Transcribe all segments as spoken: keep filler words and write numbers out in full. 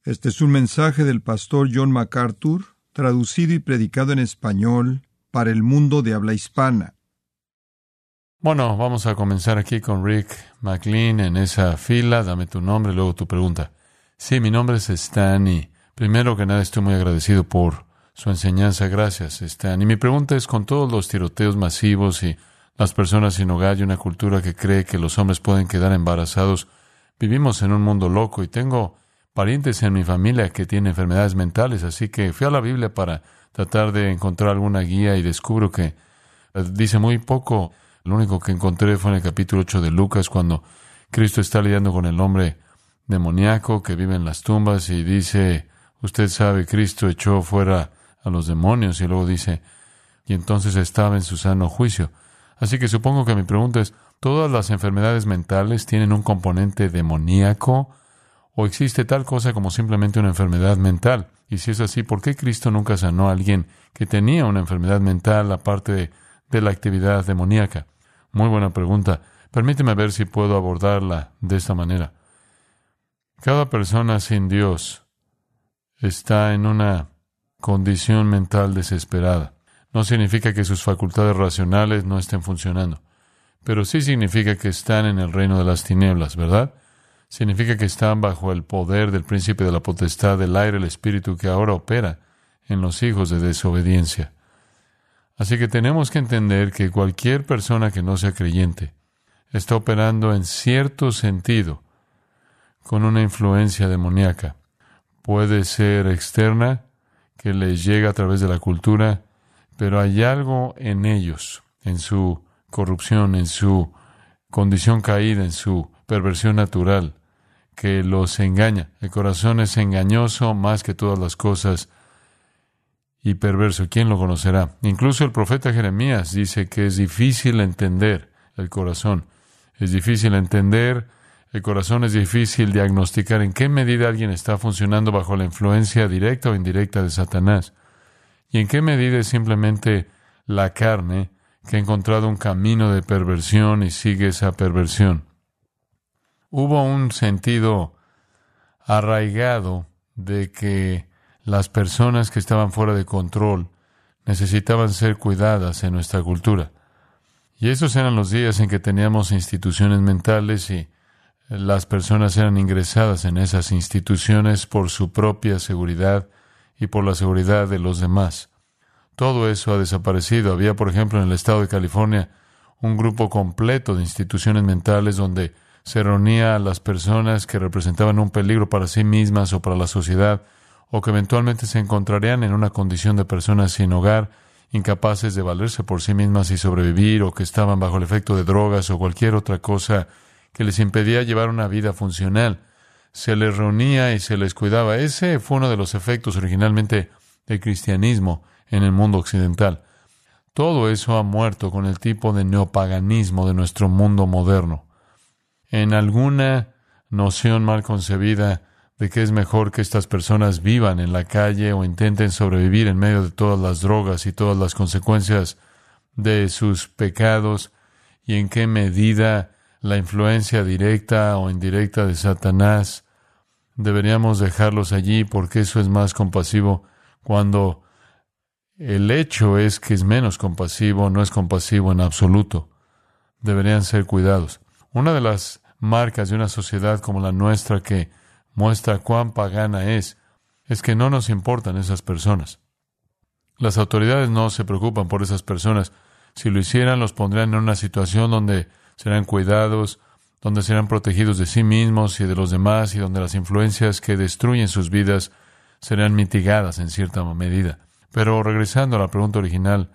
Este es un mensaje del pastor John MacArthur, traducido y predicado en español para el mundo de habla hispana. Bueno, vamos a comenzar aquí con Rick McLean en esa fila. Dame tu nombre y luego tu pregunta. Sí, mi nombre es Stan y primero que nada estoy muy agradecido por su enseñanza. Gracias, Stan. Y mi pregunta es, con todos los tiroteos masivos y las personas sin hogar y una cultura que cree que los hombres pueden quedar embarazados, vivimos en un mundo loco y tengo parientes en mi familia que tienen enfermedades mentales, así que fui a la Biblia para tratar de encontrar alguna guía y descubro que dice muy poco. Lo único que encontré fue en el capítulo ocho de Lucas, cuando Cristo está lidiando con el hombre demoníaco que vive en las tumbas y dice, usted sabe, Cristo echó fuera a los demonios, y luego dice, y entonces estaba en su sano juicio. Así que supongo que mi pregunta es, ¿todas las enfermedades mentales tienen un componente demoníaco o existe tal cosa como simplemente una enfermedad mental? Y si es así, ¿por qué Cristo nunca sanó a alguien que tenía una enfermedad mental aparte de, de la actividad demoníaca? Muy buena pregunta. Permíteme ver si puedo abordarla de esta manera. Cada persona sin Dios está en una condición mental desesperada. No significa que sus facultades racionales no estén funcionando, pero sí significa que están en el reino de las tinieblas, ¿verdad? Significa que están bajo el poder del príncipe de la potestad del aire, el espíritu que ahora opera en los hijos de desobediencia. Así que tenemos que entender que cualquier persona que no sea creyente está operando en cierto sentido con una influencia demoníaca. Puede ser externa, que les llega a través de la cultura, pero hay algo en ellos, en su corrupción, en su condición caída, en su perversión natural, que los engaña. El corazón es engañoso más que todas las cosas y perverso. ¿Quién lo conocerá? Incluso el profeta Jeremías dice que es difícil entender el corazón. Es difícil entender el corazón, es difícil diagnosticar en qué medida alguien está funcionando bajo la influencia directa o indirecta de Satanás. Y en qué medida es simplemente la carne que ha encontrado un camino de perversión y sigue esa perversión. Hubo un sentido arraigado de que las personas que estaban fuera de control necesitaban ser cuidadas en nuestra cultura. Y esos eran los días en que teníamos instituciones mentales y las personas eran ingresadas en esas instituciones por su propia seguridad y por la seguridad de los demás. Todo eso ha desaparecido. Había, por ejemplo, en el estado de California, un grupo completo de instituciones mentales donde se reunía a las personas que representaban un peligro para sí mismas o para la sociedad, o que eventualmente se encontrarían en una condición de personas sin hogar, incapaces de valerse por sí mismas y sobrevivir, o que estaban bajo el efecto de drogas o cualquier otra cosa que les impedía llevar una vida funcional. Se les reunía y se les cuidaba. Ese fue uno de los efectos originalmente del cristianismo en el mundo occidental. Todo eso ha muerto con el tipo de neopaganismo de nuestro mundo moderno. En alguna noción mal concebida de que es mejor que estas personas vivan en la calle o intenten sobrevivir en medio de todas las drogas y todas las consecuencias de sus pecados, y en qué medida la influencia directa o indirecta de Satanás deberíamos dejarlos allí porque eso es más compasivo, cuando el hecho es que es menos compasivo, no es compasivo en absoluto. Deberían ser cuidados. Una de las marcas de una sociedad como la nuestra que muestra cuán pagana es, es que no nos importan esas personas. Las autoridades no se preocupan por esas personas. Si lo hicieran, los pondrían en una situación donde serán cuidados, donde serán protegidos de sí mismos y de los demás, y donde las influencias que destruyen sus vidas serán mitigadas en cierta medida. Pero regresando a la pregunta original,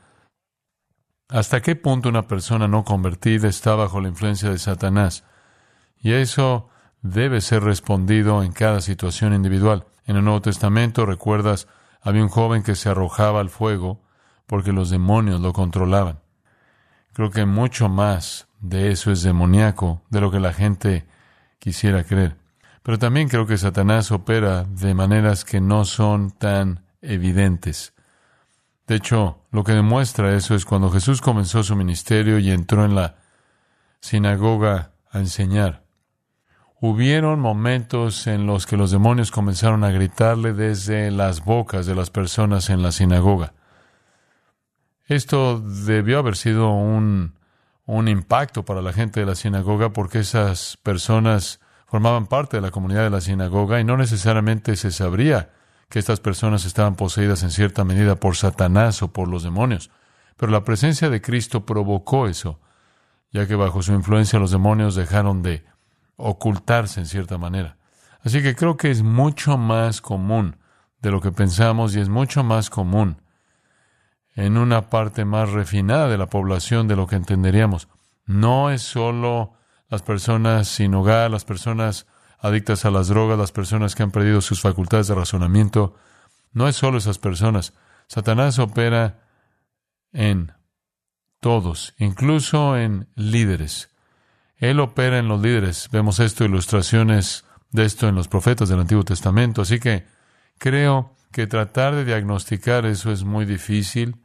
¿hasta qué punto una persona no convertida está bajo la influencia de Satanás? Y eso debe ser respondido en cada situación individual. En el Nuevo Testamento, recuerdas, había un joven que se arrojaba al fuego porque los demonios lo controlaban. Creo que mucho más de eso es demoníaco de lo que la gente quisiera creer. Pero también creo que Satanás opera de maneras que no son tan evidentes. De hecho, lo que demuestra eso es cuando Jesús comenzó su ministerio y entró en la sinagoga a enseñar. hubieron momentos en los que los demonios comenzaron a gritarle desde las bocas de las personas en la sinagoga. Esto debió haber sido un, un impacto para la gente de la sinagoga, porque esas personas formaban parte de la comunidad de la sinagoga y no necesariamente se sabría que estas personas estaban poseídas en cierta medida por Satanás o por los demonios. Pero la presencia de Cristo provocó eso, ya que bajo su influencia los demonios dejaron de ocultarse en cierta manera. Así que creo que es mucho más común de lo que pensamos, y es mucho más común en una parte más refinada de la población de lo que entenderíamos. No es solo las personas sin hogar, las personas adictas a las drogas, las personas que han perdido sus facultades de razonamiento. No es solo esas personas. Satanás opera en todos, incluso en líderes. Él opera en los líderes. Vemos esto, ilustraciones de esto en los profetas del Antiguo Testamento. Así que creo que tratar de diagnosticar eso es muy difícil,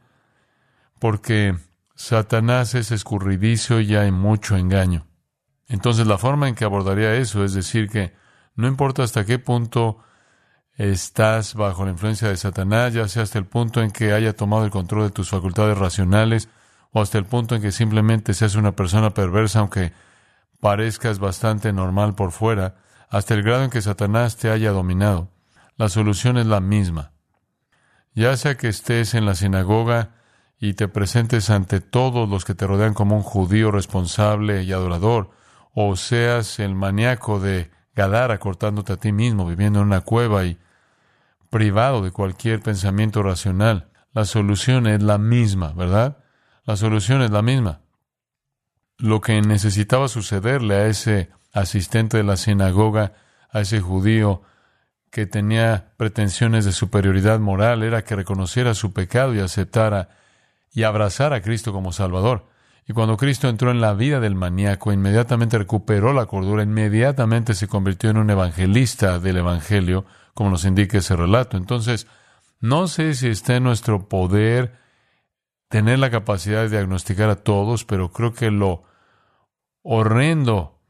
porque Satanás es escurridizo y hay mucho engaño. Entonces, la forma en que abordaría eso es decir que no importa hasta qué punto estás bajo la influencia de Satanás, ya sea hasta el punto en que haya tomado el control de tus facultades racionales, o hasta el punto en que simplemente seas una persona perversa, aunque parezcas bastante normal por fuera, hasta el grado en que Satanás te haya dominado. La solución es la misma. Ya sea que estés en la sinagoga y te presentes ante todos los que te rodean como un judío responsable y adorador, o seas el maníaco de Gadara cortándote a ti mismo, viviendo en una cueva y privado de cualquier pensamiento racional, la solución es la misma, ¿verdad? La solución es la misma. Lo que necesitaba sucederle a ese asistente de la sinagoga, a ese judío que tenía pretensiones de superioridad moral, era que reconociera su pecado y aceptara y abrazara a Cristo como Salvador. Y cuando Cristo entró en la vida del maníaco, inmediatamente recuperó la cordura, inmediatamente se convirtió en un evangelista del Evangelio, como nos indica ese relato. Entonces, no sé si está en nuestro poder tener la capacidad de diagnosticar a todos, pero creo que lo horrendo,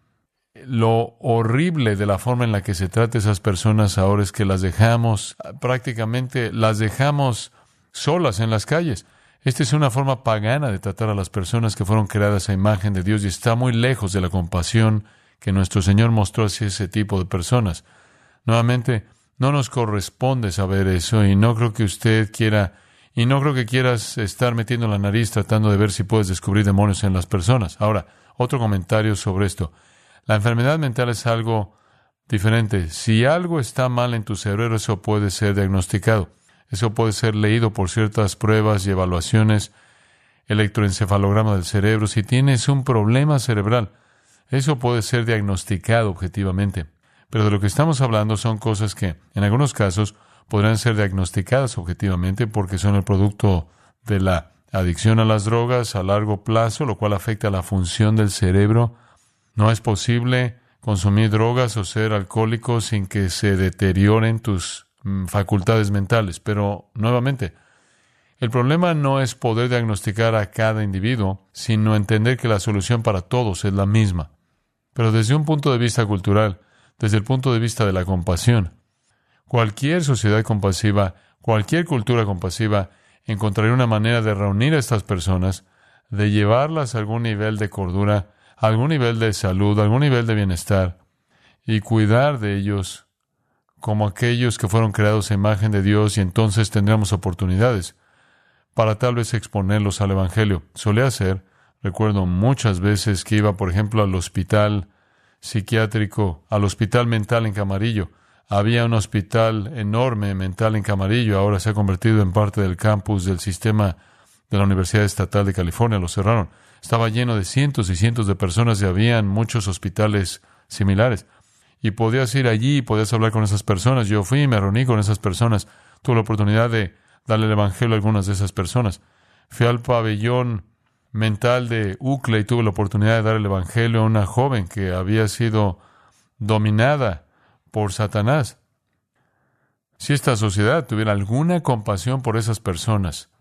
lo horrible de la forma en la que se trata a esas personas ahora es que las dejamos, prácticamente las dejamos solas en las calles. Esta es una forma pagana de tratar a las personas que fueron creadas a imagen de Dios, y está muy lejos de la compasión que nuestro Señor mostró hacia ese tipo de personas. Nuevamente, no nos corresponde saber eso, y no creo que usted quiera, y no creo que quieras estar metiendo la nariz tratando de ver si puedes descubrir demonios en las personas. Ahora, otro comentario sobre esto. La enfermedad mental es algo diferente. Si algo está mal en tu cerebro, eso puede ser diagnosticado. Eso puede ser leído por ciertas pruebas y evaluaciones, electroencefalograma del cerebro. Si tienes un problema cerebral, eso puede ser diagnosticado objetivamente. Pero de lo que estamos hablando son cosas que, en algunos casos, podrán ser diagnosticadas objetivamente porque son el producto de la adicción a las drogas a largo plazo, lo cual afecta a la función del cerebro. No es posible consumir drogas o ser alcohólico sin que se deterioren tus facultades mentales. Pero, nuevamente, el problema no es poder diagnosticar a cada individuo, sino entender que la solución para todos es la misma. Pero desde un punto de vista cultural, desde el punto de vista de la compasión, cualquier sociedad compasiva, cualquier cultura compasiva, encontraría una manera de reunir a estas personas, de llevarlas a algún nivel de cordura, a algún nivel de salud, a algún nivel de bienestar, y cuidar de ellos como aquellos que fueron creados a imagen de Dios, y entonces tendríamos oportunidades para tal vez exponerlos al Evangelio. Solía hacer, recuerdo muchas veces que iba, por ejemplo, al hospital psiquiátrico, al hospital mental en Camarillo. Había un hospital enorme mental en Camarillo, ahora se ha convertido en parte del campus del sistema de la Universidad Estatal de California, lo cerraron. Estaba lleno de cientos y cientos de personas y habían muchos hospitales similares. Y podías ir allí y podías hablar con esas personas. Yo fui y me reuní con esas personas. Tuve la oportunidad de darle el Evangelio a algunas de esas personas. Fui al pabellón mental de U C L A y tuve la oportunidad de dar el Evangelio a una joven que había sido dominada por Satanás. Si esta sociedad tuviera alguna compasión por esas personas,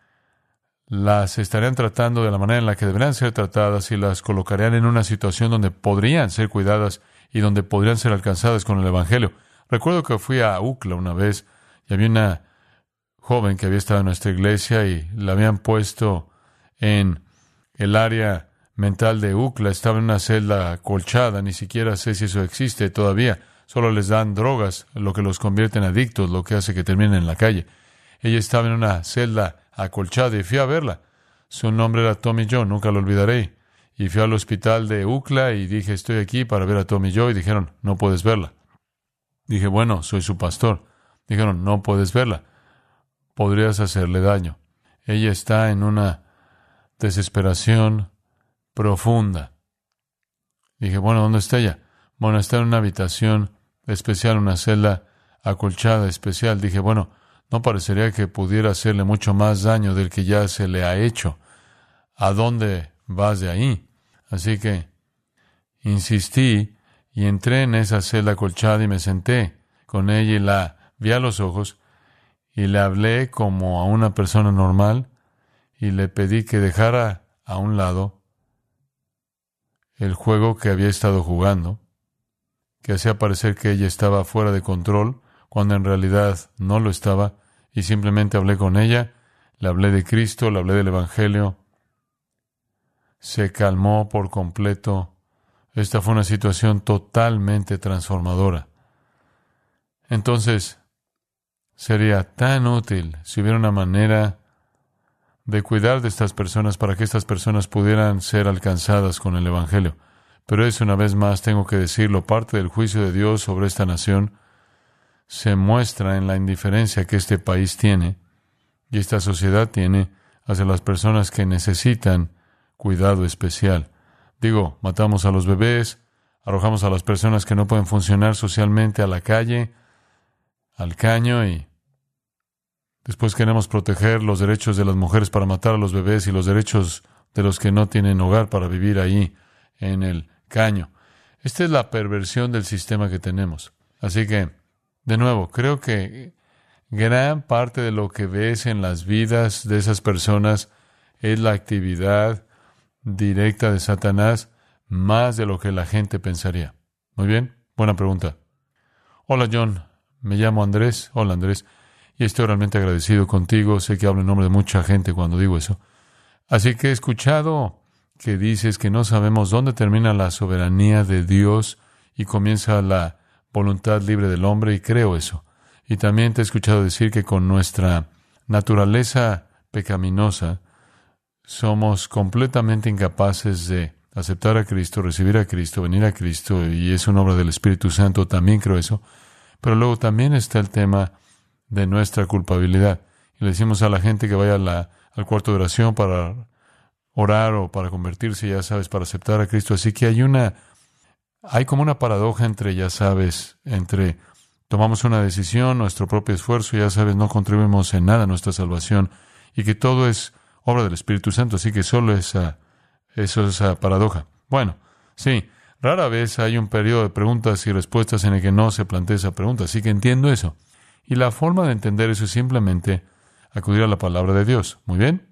las estarían tratando de la manera en la que deberían ser tratadas y las colocarían en una situación donde podrían ser cuidadas y donde podrían ser alcanzadas con el Evangelio. Recuerdo que fui a UCLA una vez y había una joven que había estado en nuestra iglesia y la habían puesto en el área mental de UCLA. Estaba en una celda acolchada, ni siquiera sé si eso existe todavía. Solo les dan drogas, lo que los convierte en adictos, lo que hace que terminen en la calle. Ella estaba en una celda acolchada y fui a verla. Su nombre era Tommy Joe, nunca lo olvidaré. Y fui al hospital de UCLA y dije, estoy aquí para ver a Tommy Joe. Y dijeron, no puedes verla. Dije, bueno, soy su pastor. Dijeron, no puedes verla. Podrías hacerle daño. Ella está en una desesperación profunda. Dije, bueno, ¿dónde está ella? Bueno, está en una habitación especial, una celda acolchada especial. Dije, bueno, no parecería que pudiera hacerle mucho más daño del que ya se le ha hecho. ¿A dónde vas de ahí? Así que insistí y entré en esa celda acolchada y me senté con ella y la vi a los ojos y le hablé como a una persona normal y le pedí que dejara a un lado el juego que había estado jugando, que hacía parecer que ella estaba fuera de control, cuando en realidad no lo estaba, y simplemente hablé con ella, le hablé de Cristo, le hablé del Evangelio. Se calmó por completo. Esta fue una situación totalmente transformadora. Entonces, sería tan útil si hubiera una manera de cuidar de estas personas para que estas personas pudieran ser alcanzadas con el Evangelio. Pero eso, una vez más, tengo que decirlo, parte del juicio de Dios sobre esta nación se muestra en la indiferencia que este país tiene y esta sociedad tiene hacia las personas que necesitan cuidado especial. Digo, matamos a los bebés, arrojamos a las personas que no pueden funcionar socialmente a la calle, al caño, y después queremos proteger los derechos de las mujeres para matar a los bebés y los derechos de los que no tienen hogar para vivir ahí en el caño. Esta es la perversión del sistema que tenemos. Así que, de nuevo, creo que gran parte de lo que ves en las vidas de esas personas es la actividad directa de Satanás, más de lo que la gente pensaría. Muy bien, buena pregunta. Hola, John. Me llamo Andrés. Hola, Andrés. Y estoy realmente agradecido contigo. Sé que hablo en nombre de mucha gente cuando digo eso. Así que he escuchado que dices que no sabemos dónde termina la soberanía de Dios y comienza la voluntad libre del hombre, y creo eso. Y también te he escuchado decir que con nuestra naturaleza pecaminosa somos completamente incapaces de aceptar a Cristo, recibir a Cristo, venir a Cristo, y es una obra del Espíritu Santo. También creo eso. Pero luego también está el tema de nuestra culpabilidad. Y le decimos a la gente que vaya a la, al cuarto de oración para orar o para convertirse, ya sabes, para aceptar a Cristo. Así que hay una, hay como una paradoja entre, ya sabes, entre tomamos una decisión, nuestro propio esfuerzo, ya sabes, no contribuimos en nada a nuestra salvación, y que todo es obra del Espíritu Santo. Así que solo esa, eso es esa paradoja. Bueno, sí, rara vez hay un periodo de preguntas y respuestas en el que no se plantea esa pregunta. Así que entiendo eso. Y la forma de entender eso es simplemente acudir a la palabra de Dios. Muy bien.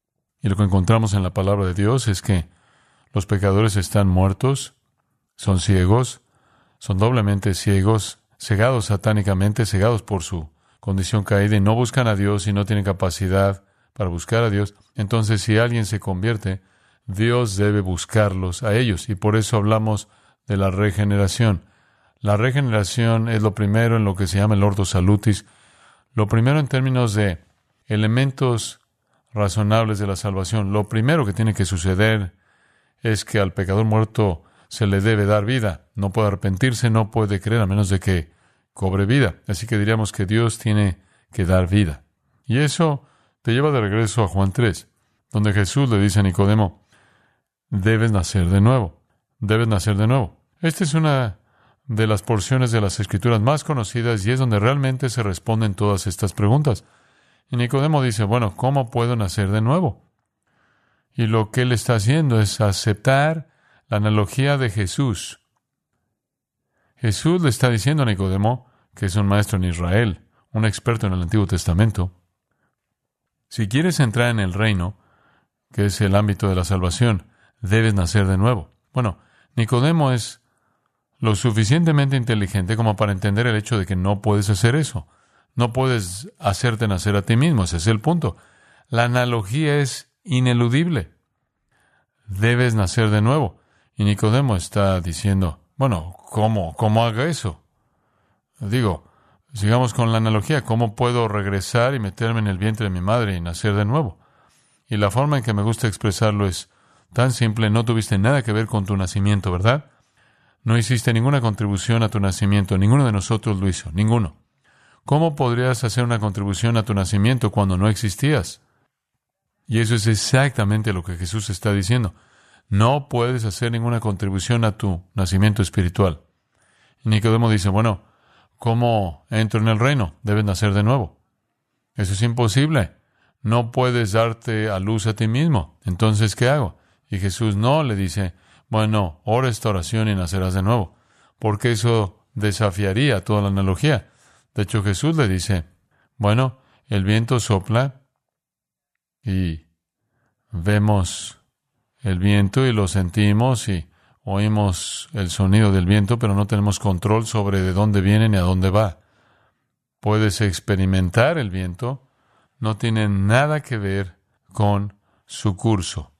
Y lo que encontramos en la palabra de Dios es que los pecadores están muertos, son ciegos, son doblemente ciegos, cegados satánicamente, cegados por su condición caída, y no buscan a Dios y no tienen capacidad para buscar a Dios. Entonces, si alguien se convierte, Dios debe buscarlos a ellos. Y por eso hablamos de la regeneración. La regeneración es lo primero en lo que se llama el ordo salutis. Lo primero en términos de elementos razonables de la salvación. Lo primero que tiene que suceder es que al pecador muerto se le debe dar vida. No puede arrepentirse, no puede creer a menos de que cobre vida. Así que diríamos que Dios tiene que dar vida. Y eso te lleva de regreso a Juan tres, donde Jesús le dice a Nicodemo, debes nacer de nuevo, debes nacer de nuevo. Esta es una de las porciones de las Escrituras más conocidas y es donde realmente se responden todas estas preguntas. Y Nicodemo dice, bueno, ¿cómo puedo nacer de nuevo? Y lo que él está haciendo es aceptar la analogía de Jesús. Jesús le está diciendo a Nicodemo, que es un maestro en Israel, un experto en el Antiguo Testamento, si quieres entrar en el reino, que es el ámbito de la salvación, debes nacer de nuevo. Bueno, Nicodemo es lo suficientemente inteligente como para entender el hecho de que no puedes hacer eso. No puedes hacerte nacer a ti mismo. Ese es el punto. La analogía es ineludible. Debes nacer de nuevo. Y Nicodemo está diciendo, bueno, ¿cómo? ¿Cómo haga eso? Digo, sigamos con la analogía. ¿Cómo puedo regresar y meterme en el vientre de mi madre y nacer de nuevo? Y la forma en que me gusta expresarlo es tan simple. No tuviste nada que ver con tu nacimiento, ¿verdad? No hiciste ninguna contribución a tu nacimiento. Ninguno de nosotros lo hizo. Ninguno. ¿Cómo podrías hacer una contribución a tu nacimiento cuando no existías? Y eso es exactamente lo que Jesús está diciendo. No puedes hacer ninguna contribución a tu nacimiento espiritual. Y Nicodemo dice, bueno, ¿cómo entro en el reino? Debes nacer de nuevo. Eso es imposible. No puedes darte a luz a ti mismo. Entonces, ¿qué hago? Y Jesús no le dice, bueno, ora esta oración y nacerás de nuevo. Porque eso desafiaría toda la analogía. De hecho, Jesús le dice, bueno, el viento sopla y vemos el viento y lo sentimos y oímos el sonido del viento, pero no tenemos control sobre de dónde viene ni a dónde va. Puedes experimentar el viento, no tiene nada que ver con su curso.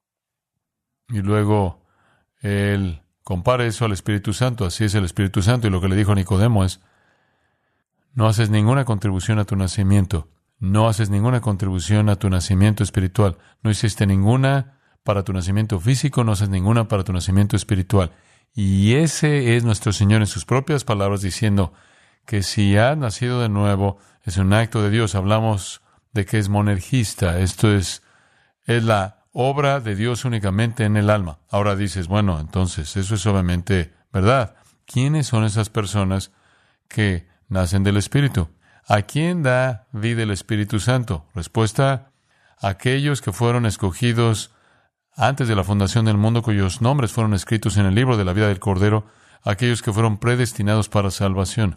Y luego él compara eso al Espíritu Santo. Así es el Espíritu Santo. Y lo que le dijo a Nicodemo es, no haces ninguna contribución a tu nacimiento. No haces ninguna contribución a tu nacimiento espiritual. No hiciste ninguna para tu nacimiento físico, no haces ninguna para tu nacimiento espiritual. Y ese es nuestro Señor en sus propias palabras diciendo que si has nacido de nuevo, es un acto de Dios. Hablamos de que es monergista. Esto es, es la obra de Dios únicamente en el alma. Ahora dices, bueno, entonces, eso es obviamente verdad. ¿Quiénes son esas personas que nacen del Espíritu? ¿A quién da vida el Espíritu Santo? Respuesta, aquellos que fueron escogidos antes de la fundación del mundo, cuyos nombres fueron escritos en el libro de la vida del Cordero, aquellos que fueron predestinados para salvación.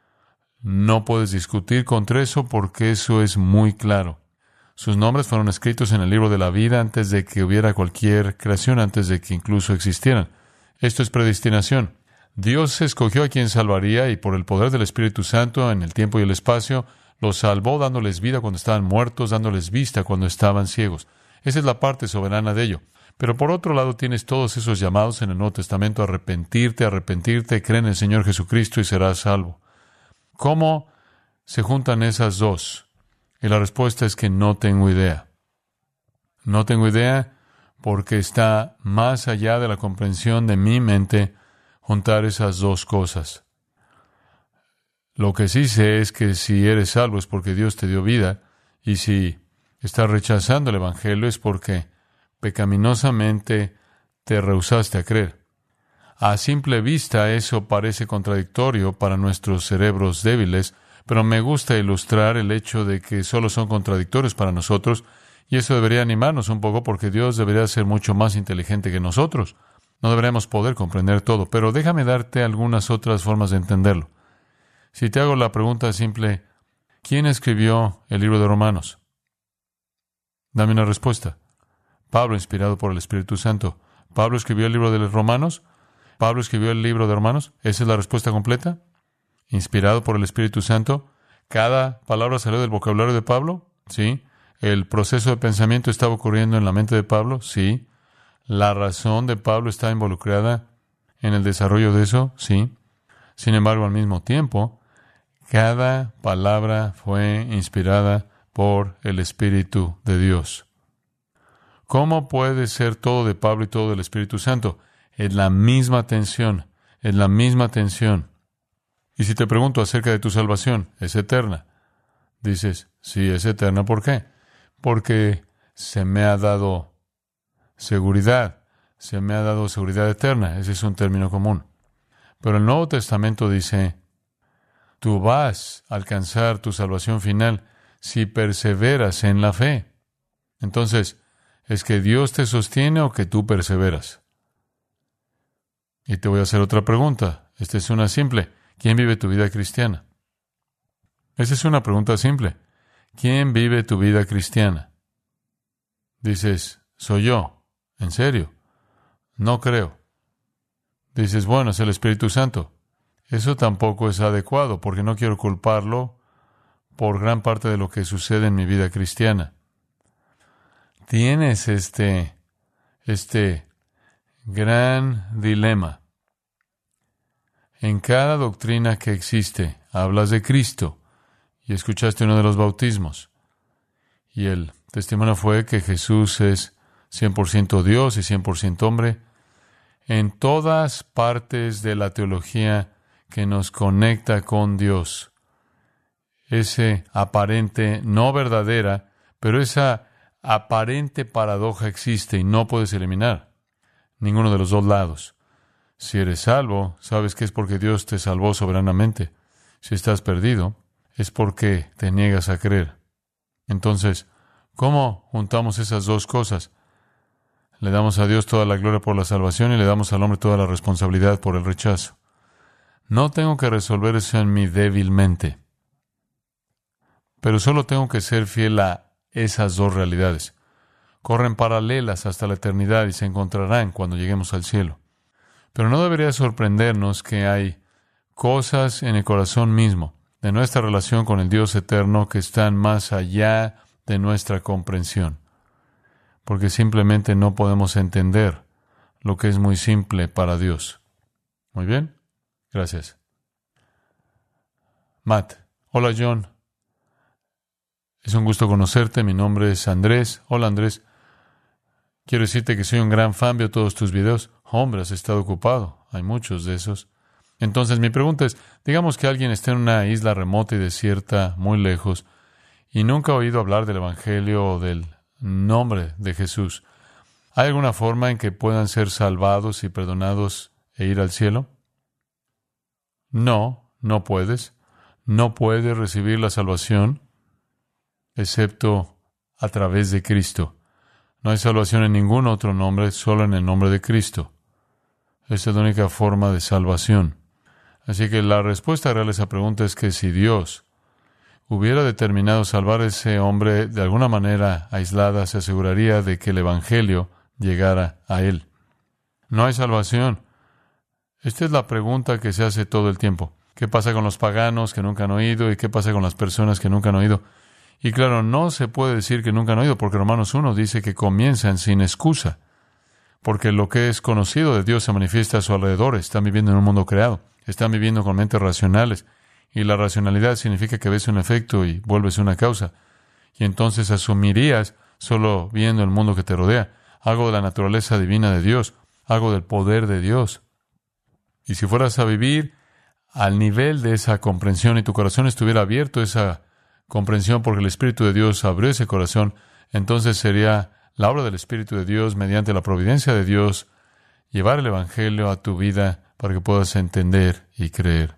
No puedes discutir contra eso porque eso es muy claro. Sus nombres fueron escritos en el libro de la vida antes de que hubiera cualquier creación, antes de que incluso existieran. Esto es predestinación. Dios escogió a quien salvaría y por el poder del Espíritu Santo en el tiempo y el espacio, los salvó dándoles vida cuando estaban muertos, dándoles vista cuando estaban ciegos. Esa es la parte soberana de ello. Pero por otro lado tienes todos esos llamados en el Nuevo Testamento a arrepentirte, arrepentirte, cree en el Señor Jesucristo y serás salvo. ¿Cómo se juntan esas dos? Y la respuesta es que no tengo idea. No tengo idea porque está más allá de la comprensión de mi mente juntar esas dos cosas. Lo que sí sé es que si eres salvo es porque Dios te dio vida, y si estás rechazando el Evangelio es porque pecaminosamente te rehusaste a creer. A simple vista eso parece contradictorio para nuestros cerebros débiles, pero me gusta ilustrar el hecho de que solo son contradictorios para nosotros, y eso debería animarnos un poco porque Dios debería ser mucho más inteligente que nosotros. No deberíamos poder comprender todo, pero déjame darte algunas otras formas de entenderlo. Si te hago la pregunta simple, ¿quién escribió el libro de Romanos? Dame una respuesta. Pablo, inspirado por el Espíritu Santo. ¿Pablo escribió el libro de los Romanos? ¿Pablo escribió el libro de Romanos? ¿Esa es la respuesta completa? ¿Inspirado por el Espíritu Santo? ¿Cada palabra salió del vocabulario de Pablo? Sí. ¿El proceso de pensamiento estaba ocurriendo en la mente de Pablo? Sí. ¿La razón de Pablo está involucrada en el desarrollo de eso? Sí. Sin embargo, al mismo tiempo, cada palabra fue inspirada por el Espíritu de Dios. ¿Cómo puede ser todo de Pablo y todo del Espíritu Santo? Es la misma tensión, es la misma tensión. Y si te pregunto acerca de tu salvación, ¿es eterna? Dices, sí, es eterna. ¿Por qué? Porque se me ha dado seguridad, se me ha dado seguridad eterna. Ese es un término común. Pero el Nuevo Testamento dice, tú vas a alcanzar tu salvación final si perseveras en la fe. Entonces, ¿es que Dios te sostiene o que tú perseveras? Y te voy a hacer otra pregunta. Esta es una simple. ¿Quién vive tu vida cristiana? Esa es una pregunta simple. ¿Quién vive tu vida cristiana? Dices, soy yo. ¿En serio? No creo. Dices, bueno, es el Espíritu Santo. Eso tampoco es adecuado, porque no quiero culparlo por gran parte de lo que sucede en mi vida cristiana. Tienes este, este gran dilema. En cada doctrina que existe, hablas de Cristo y escuchaste uno de los bautismos. Y el testimonio fue que Jesús es cien por ciento Dios y cien por ciento hombre. En todas partes de la teología que nos conecta con Dios, ese aparente, no verdadera, pero esa aparente paradoja existe y no puedes eliminar ninguno de los dos lados. Si eres salvo, sabes que es porque Dios te salvó soberanamente. Si estás perdido, es porque te niegas a creer. Entonces, ¿cómo juntamos esas dos cosas? Le damos a Dios toda la gloria por la salvación y le damos al hombre toda la responsabilidad por el rechazo. No tengo que resolver eso en mí débilmente, pero solo tengo que ser fiel a esas dos realidades. Corren paralelas hasta la eternidad y se encontrarán cuando lleguemos al cielo. Pero no debería sorprendernos que hay cosas en el corazón mismo de nuestra relación con el Dios eterno que están más allá de nuestra comprensión, porque simplemente no podemos entender lo que es muy simple para Dios. Muy bien, gracias. Matt, hola John. Es un gusto conocerte, mi nombre es Andrés. Hola Andrés. Quiero decirte que soy un gran fan, veo todos tus videos. Hombre, has estado ocupado. Hay muchos de esos. Entonces, mi pregunta es, digamos que alguien está en una isla remota y desierta, muy lejos, y nunca ha oído hablar del Evangelio o del nombre de Jesús. ¿Hay alguna forma en que puedan ser salvados y perdonados e ir al cielo? No, no puedes. No puedes recibir la salvación excepto a través de Cristo. No hay salvación en ningún otro nombre, solo en el nombre de Cristo. Esa es la única forma de salvación. Así que la respuesta real a esa pregunta es que si Dios hubiera determinado salvar a ese hombre de alguna manera aislada, se aseguraría de que el Evangelio llegara a él. No hay salvación. Esta es la pregunta que se hace todo el tiempo. ¿Qué pasa con los paganos que nunca han oído? ¿Y qué pasa con las personas que nunca han oído? Y claro, no se puede decir que nunca han oído, porque Romanos uno dice que comienzan sin excusa, porque lo que es conocido de Dios se manifiesta a su alrededor. Están viviendo en un mundo creado, están viviendo con mentes racionales, y la racionalidad significa que ves un efecto y vuelves una causa, y entonces asumirías, solo viendo el mundo que te rodea, algo de la naturaleza divina de Dios, algo del poder de Dios. Y si fueras a vivir al nivel de esa comprensión y tu corazón estuviera abierto a esa comprensión porque el Espíritu de Dios abrió ese corazón, entonces sería la obra del Espíritu de Dios mediante la providencia de Dios llevar el Evangelio a tu vida para que puedas entender y creer.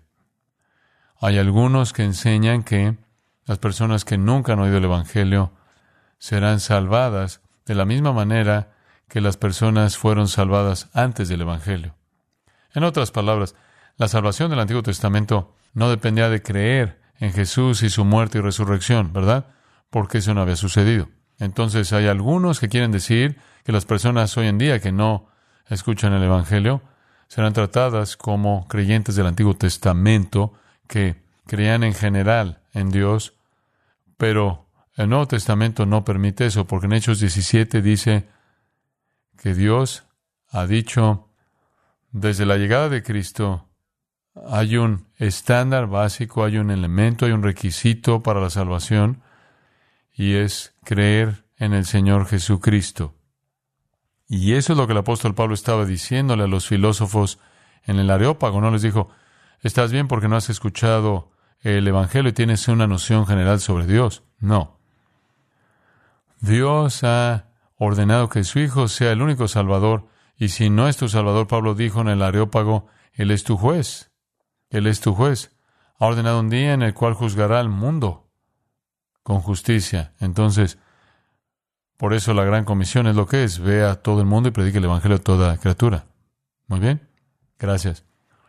Hay algunos que enseñan que las personas que nunca han oído el Evangelio serán salvadas de la misma manera que las personas fueron salvadas antes del Evangelio. En otras palabras, la salvación del Antiguo Testamento no dependía de creer en Jesús y su muerte y resurrección, ¿verdad? Porque eso no había sucedido. Entonces hay algunos que quieren decir que las personas hoy en día que no escuchan el Evangelio serán tratadas como creyentes del Antiguo Testamento que creían en general en Dios, pero el Nuevo Testamento no permite eso, porque en Hechos diecisiete dice que Dios ha dicho, desde la llegada de Cristo, hay un estándar básico, hay un elemento, hay un requisito para la salvación, y es creer en el Señor Jesucristo. Y eso es lo que el apóstol Pablo estaba diciéndole a los filósofos en el Areópago. No les dijo, estás bien porque no has escuchado el Evangelio y tienes una noción general sobre Dios. No. Dios ha ordenado que su Hijo sea el único Salvador, y si no es tu Salvador, Pablo dijo en el Areópago, Él es tu juez. Él es tu juez. Ha ordenado un día en el cual juzgará al mundo con justicia. Entonces, por eso la gran comisión es lo que es. Ve a todo el mundo y predique el Evangelio a toda criatura. Muy bien. Gracias.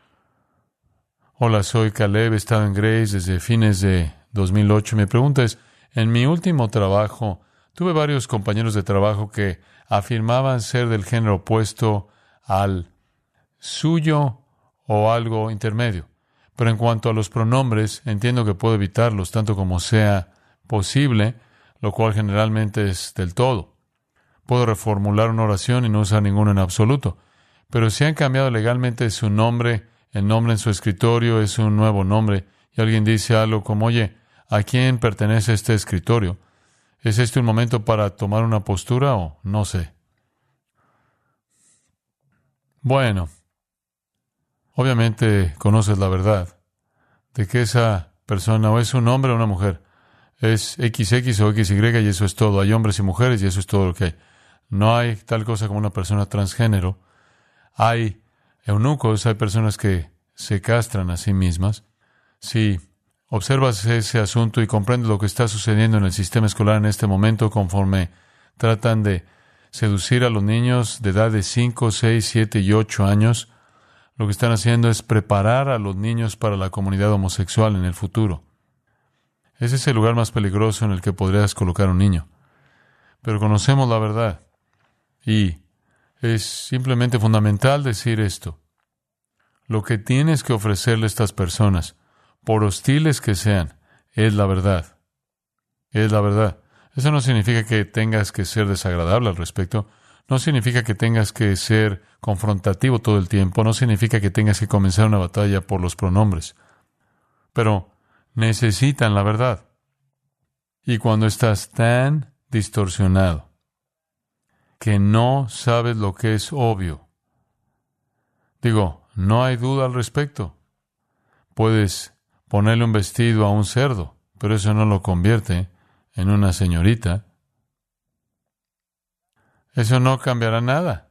Hola, soy Caleb. He estado en Grace desde fines de dos mil ocho. Mi pregunta es, en mi último trabajo, tuve varios compañeros de trabajo que afirmaban ser del género opuesto al suyo o algo intermedio. Pero en cuanto a los pronombres, entiendo que puedo evitarlos tanto como sea posible, lo cual generalmente es del todo. Puedo reformular una oración y no usar ninguno en absoluto. Pero si han cambiado legalmente su nombre, el nombre en su escritorio es un nuevo nombre, y alguien dice algo como, oye, ¿a quién pertenece este escritorio? ¿Es este un momento para tomar una postura o no sé? Bueno, obviamente conoces la verdad de que esa persona o es un hombre o una mujer. Es equis equis o equis ye y eso es todo. Hay hombres y mujeres y eso es todo lo que hay. No hay tal cosa como una persona transgénero. Hay eunucos, hay personas que se castran a sí mismas. Si observas ese asunto y comprendes lo que está sucediendo en el sistema escolar en este momento conforme tratan de seducir a los niños de edad de cinco, seis, siete y ocho años, lo que están haciendo es preparar a los niños para la comunidad homosexual en el futuro. Ese es el lugar más peligroso en el que podrías colocar a un niño. Pero conocemos la verdad. Y es simplemente fundamental decir esto. Lo que tienes que ofrecerle a estas personas, por hostiles que sean, es la verdad. Es la verdad. Eso no significa que tengas que ser desagradable al respecto. No significa que tengas que ser confrontativo todo el tiempo. No significa que tengas que comenzar una batalla por los pronombres. Pero necesitan la verdad. Y cuando estás tan distorsionado que no sabes lo que es obvio, digo, no hay duda al respecto. Puedes ponerle un vestido a un cerdo, pero eso no lo convierte en una señorita. Eso no cambiará nada.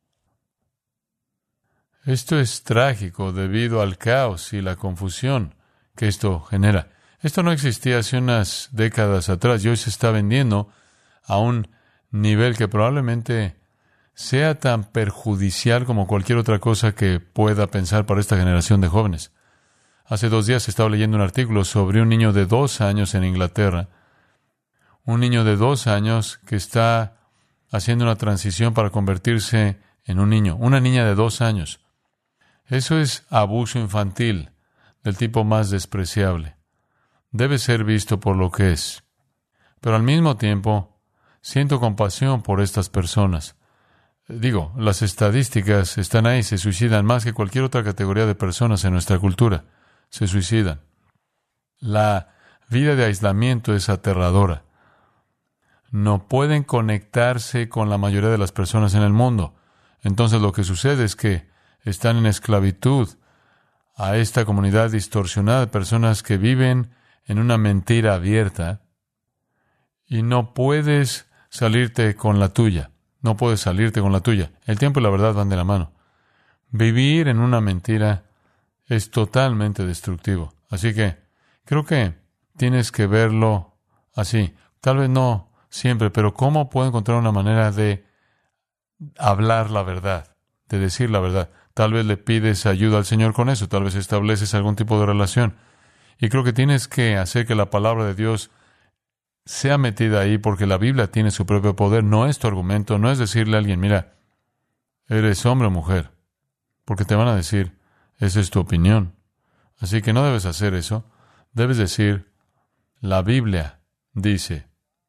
Esto es trágico debido al caos y la confusión que esto genera. Esto no existía hace unas décadas atrás y hoy se está vendiendo a un nivel que probablemente sea tan perjudicial como cualquier otra cosa que pueda pensar para esta generación de jóvenes. Hace dos días estaba leyendo un artículo sobre un niño de dos años en Inglaterra. Un niño de dos años que está haciendo una transición para convertirse en un niño. Una niña de dos años. Eso es abuso infantil del tipo más despreciable. Debe ser visto por lo que es. Pero al mismo tiempo, siento compasión por estas personas. Digo, las estadísticas están ahí. Se suicidan más que cualquier otra categoría de personas en nuestra cultura. Se suicidan. La vida de aislamiento es aterradora. No pueden conectarse con la mayoría de las personas en el mundo. Entonces lo que sucede es que están en esclavitud a esta comunidad distorsionada de personas que viven en una mentira abierta y no puedes salirte con la tuya. No puedes salirte con la tuya. El tiempo y la verdad van de la mano. Vivir en una mentira es totalmente destructivo. Así que creo que tienes que verlo así. Tal vez no siempre, pero ¿cómo puedo encontrar una manera de hablar la verdad, de decir la verdad? Tal vez le pides ayuda al Señor con eso, tal vez estableces algún tipo de relación. Y creo que tienes que hacer que la palabra de Dios sea metida ahí, porque la Biblia tiene su propio poder. No es tu argumento, no es decirle a alguien, mira, eres hombre o mujer, porque te van a decir, esa es tu opinión. Así que no debes hacer eso. Debes decir, la Biblia dice,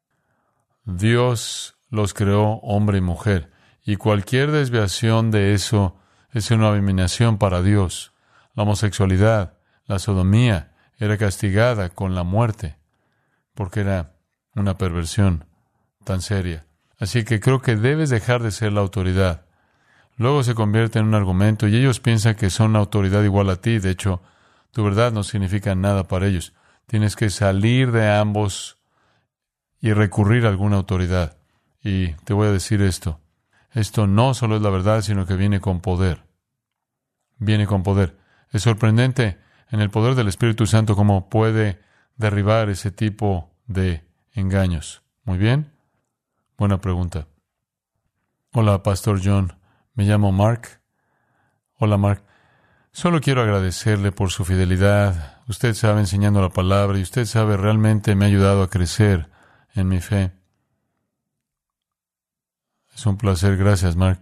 Dios los creó hombre y mujer, y cualquier desviación de eso es una abominación para Dios. La homosexualidad, la sodomía, era castigada con la muerte, porque era una perversión tan seria. Así que creo que debes dejar de ser la autoridad. Luego se convierte en un argumento y ellos piensan que son una autoridad igual a ti. De hecho, tu verdad no significa nada para ellos. Tienes que salir de ambos y recurrir a alguna autoridad. Y te voy a decir esto. Esto no solo es la verdad, sino que viene con poder. Viene con poder. Es sorprendente en el poder del Espíritu Santo cómo puede derribar ese tipo de engaños. Muy bien. Buena pregunta. Hola, Pastor John. Me llamo Mark. Hola, Mark. Solo quiero agradecerle por su fidelidad. Usted sabe enseñando la palabra y usted sabe realmente me ha ayudado a crecer en mi fe. Es un placer. Gracias, Mark.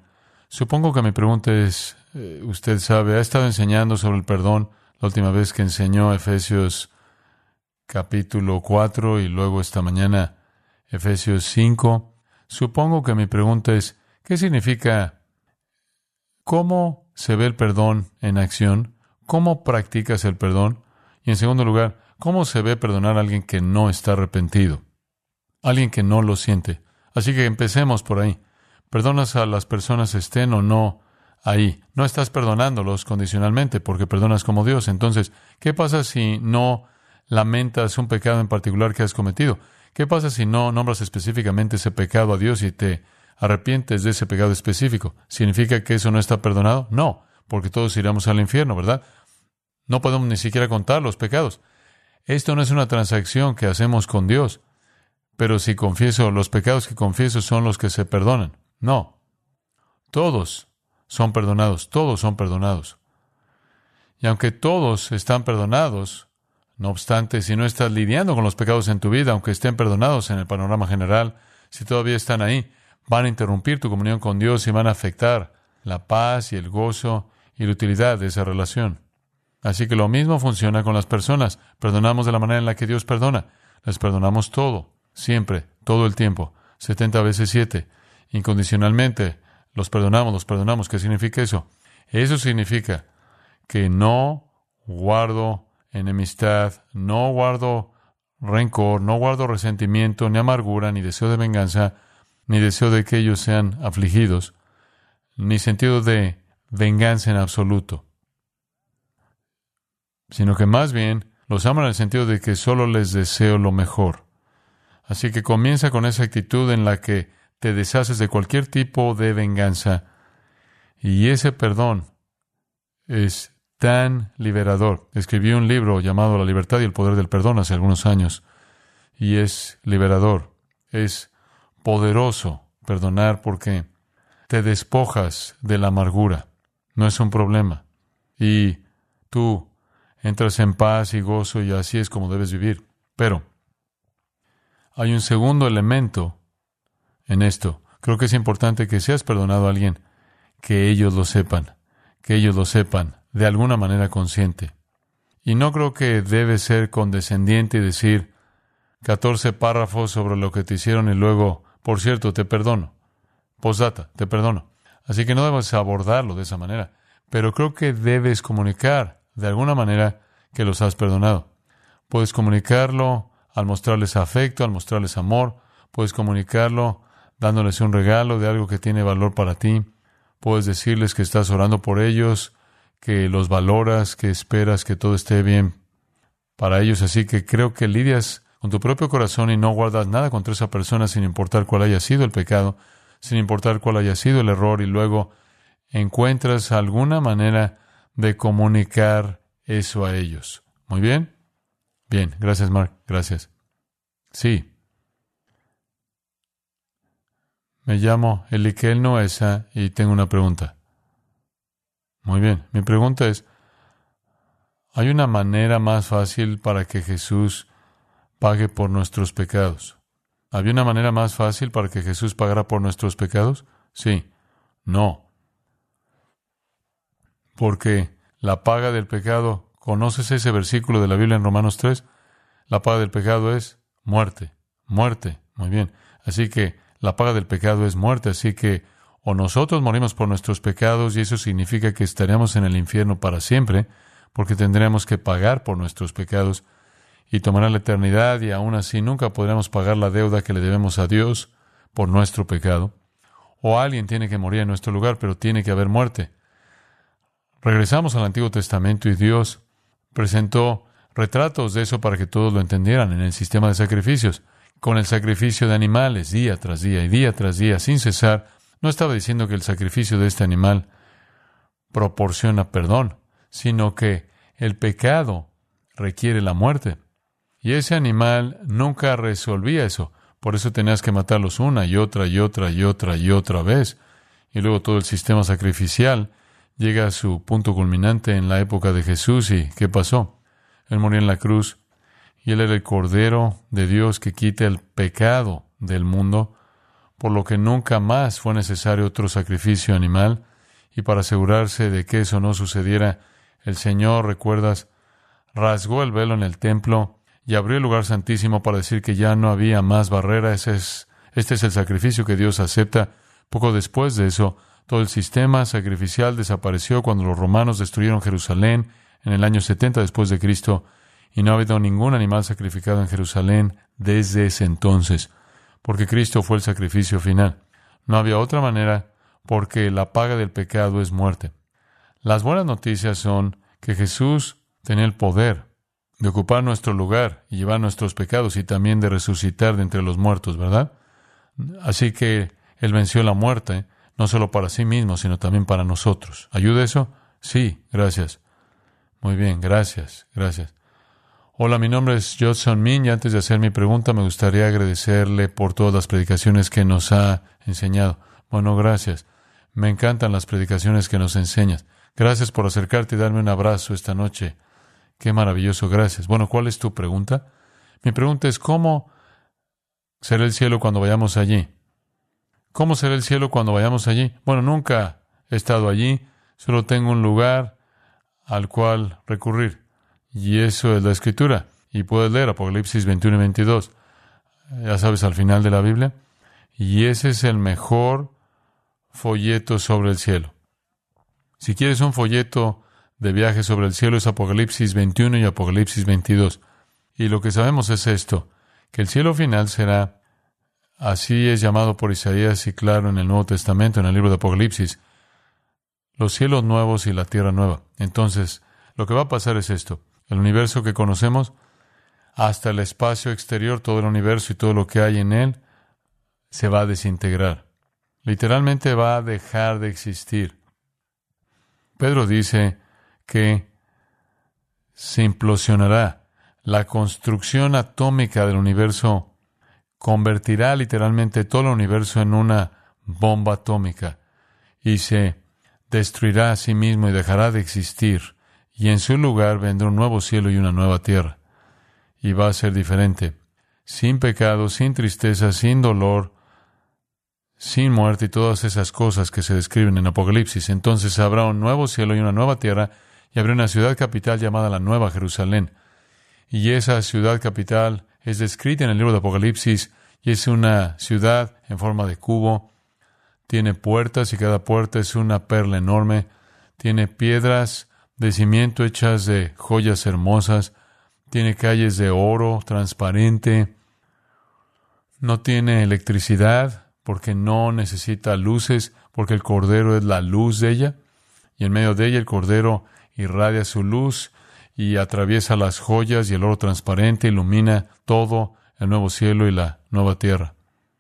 Supongo que mi pregunta es, eh, usted sabe, ha estado enseñando sobre el perdón la última vez que enseñó Efesios capítulo cuatro y luego esta mañana Efesios cinco. Supongo que mi pregunta es, ¿qué significa? ¿Cómo se ve el perdón en acción? ¿Cómo practicas el perdón? Y en segundo lugar, ¿cómo se ve perdonar a alguien que no está arrepentido? Alguien que no lo siente. Así que empecemos por ahí. ¿Perdonas a las personas estén o no ahí? No estás perdonándolos condicionalmente porque perdonas como Dios. Entonces, ¿qué pasa si no lamentas un pecado en particular que has cometido? ¿Qué pasa si no nombras específicamente ese pecado a Dios y te arrepientes de ese pecado específico? ¿Significa que eso no está perdonado? No, porque todos iremos al infierno, ¿verdad? No podemos ni siquiera contar los pecados. Esto no es una transacción que hacemos con Dios. Pero si confieso, los pecados que confieso son los que se perdonan. No. Todos son perdonados. Todos son perdonados. Y aunque todos están perdonados, no obstante, si no estás lidiando con los pecados en tu vida, aunque estén perdonados en el panorama general, si todavía están ahí, van a interrumpir tu comunión con Dios y van a afectar la paz y el gozo y la utilidad de esa relación. Así que lo mismo funciona con las personas. Perdonamos de la manera en la que Dios perdona. Les perdonamos todo, siempre, todo el tiempo, setenta veces siete. Incondicionalmente, los perdonamos, los perdonamos. ¿Qué significa eso? Eso significa que no guardo enemistad, no guardo rencor, no guardo resentimiento, ni amargura, ni deseo de venganza, ni deseo de que ellos sean afligidos, ni sentido de venganza en absoluto, sino que más bien los amo en el sentido de que solo les deseo lo mejor. Así que comienza con esa actitud en la que te deshaces de cualquier tipo de venganza, y ese perdón es tan liberador. Escribí un libro llamado La libertad y el poder del perdón hace algunos años, y es liberador, es poderoso perdonar porque te despojas de la amargura. No es un problema. Y tú entras en paz y gozo y así es como debes vivir. Pero hay un segundo elemento en esto. Creo que es importante que seas perdonado a alguien, que ellos lo sepan, que ellos lo sepan de alguna manera consciente. Y no creo que debes ser condescendiente y decir catorce párrafos sobre lo que te hicieron y luego, por cierto, te perdono. Postdata, te perdono. Así que no debes abordarlo de esa manera. Pero creo que debes comunicar de alguna manera que los has perdonado. Puedes comunicarlo al mostrarles afecto, al mostrarles amor. Puedes comunicarlo dándoles un regalo de algo que tiene valor para ti. Puedes decirles que estás orando por ellos, que los valoras, que esperas que todo esté bien para ellos. Así que creo que lidias con tu propio corazón y no guardas nada contra esa persona sin importar cuál haya sido el pecado, sin importar cuál haya sido el error, y luego encuentras alguna manera de comunicar eso a ellos. ¿Muy bien? Bien, gracias, Mark. Gracias. Sí. Me llamo Elikel Noesa y tengo una pregunta. Muy bien. Mi pregunta es, ¿hay una manera más fácil para que Jesús pague por nuestros pecados? ¿Había una manera más fácil para que Jesús pagara por nuestros pecados? Sí. No. Porque la paga del pecado, ¿conoces ese versículo de la Biblia en Romanos tres? La paga del pecado es muerte. Muerte. Muy bien. Así que la paga del pecado es muerte. Así que o nosotros morimos por nuestros pecados y eso significa que estaremos en el infierno para siempre, porque tendremos que pagar por nuestros pecados y tomará la eternidad, y aún así nunca podremos pagar la deuda que le debemos a Dios por nuestro pecado. O alguien tiene que morir en nuestro lugar, pero tiene que haber muerte. Regresamos al Antiguo Testamento y Dios presentó retratos de eso para que todos lo entendieran en el sistema de sacrificios. Con el sacrificio de animales, día tras día y día tras día, sin cesar, no estaba diciendo que el sacrificio de este animal proporciona perdón, sino que el pecado requiere la muerte. Y ese animal nunca resolvía eso. Por eso tenías que matarlos una y otra y otra y otra y otra vez. Y luego todo el sistema sacrificial llega a su punto culminante en la época de Jesús. ¿Y qué pasó? Él murió en la cruz y Él era el Cordero de Dios que quita el pecado del mundo. por lo que nunca más fue necesario otro sacrificio animal, y para asegurarse de que eso no sucediera, el Señor, recuerdas, rasgó el velo en el templo y abrió el lugar santísimo para decir que ya no había más barrera. Ese es, este es el sacrificio que Dios acepta. Poco después de eso, todo el sistema sacrificial desapareció cuando los romanos destruyeron Jerusalén en el año setenta después de Cristo, y no ha habido ningún animal sacrificado en Jerusalén desde ese entonces, porque Cristo fue el sacrificio final. No había otra manera, porque la paga del pecado es muerte. Las buenas noticias son que Jesús tenía el poder de ocupar nuestro lugar y llevar nuestros pecados, y también de resucitar de entre los muertos, ¿verdad? Así que Él venció la muerte, no solo para sí mismo, sino también para nosotros. ¿Ayuda eso? Sí, gracias. Muy bien, gracias, gracias. Hola, mi nombre es Judson Min, y antes de hacer mi pregunta me gustaría agradecerle por todas las predicaciones que nos ha enseñado. Bueno, gracias. Me encantan las predicaciones que nos enseñas. Gracias por acercarte y darme un abrazo esta noche. Qué maravilloso, gracias. Bueno, ¿cuál es tu pregunta? Mi pregunta es, ¿cómo será el cielo cuando vayamos allí? ¿Cómo será el cielo cuando vayamos allí? Bueno, nunca he estado allí, solo tengo un lugar al cual recurrir. Y eso es la Escritura. Y puedes leer Apocalipsis veintiuno y veintidós. Ya sabes, al final de la Biblia. Y ese es el mejor folleto sobre el cielo. Si quieres un folleto de viaje sobre el cielo, es Apocalipsis veintiuno y Apocalipsis veintidós. Y lo que sabemos es esto, que el cielo final será, así es llamado por Isaías y claro en el Nuevo Testamento, en el libro de Apocalipsis, los cielos nuevos y la tierra nueva. Entonces, lo que va a pasar es esto. El universo que conocemos, hasta el espacio exterior, todo el universo y todo lo que hay en él, se va a desintegrar. Literalmente va a dejar de existir. Pedro dice que se implosionará. La construcción atómica del universo convertirá literalmente todo el universo en una bomba atómica y se destruirá a sí mismo y dejará de existir. Y en su lugar vendrá un nuevo cielo y una nueva tierra. Y va a ser diferente. Sin pecado, sin tristeza, sin dolor, sin muerte y todas esas cosas que se describen en Apocalipsis. Entonces habrá un nuevo cielo y una nueva tierra, y habrá una ciudad capital llamada la Nueva Jerusalén. Y esa ciudad capital es descrita en el libro de Apocalipsis, y es una ciudad en forma de cubo. Tiene puertas, y cada puerta es una perla enorme. Tiene piedras de cimiento hechas de joyas hermosas. Tiene calles de oro transparente. No tiene electricidad porque no necesita luces, porque el Cordero es la luz de ella. Y en medio de ella el Cordero irradia su luz y atraviesa las joyas y el oro transparente, ilumina todo el nuevo cielo y la nueva tierra.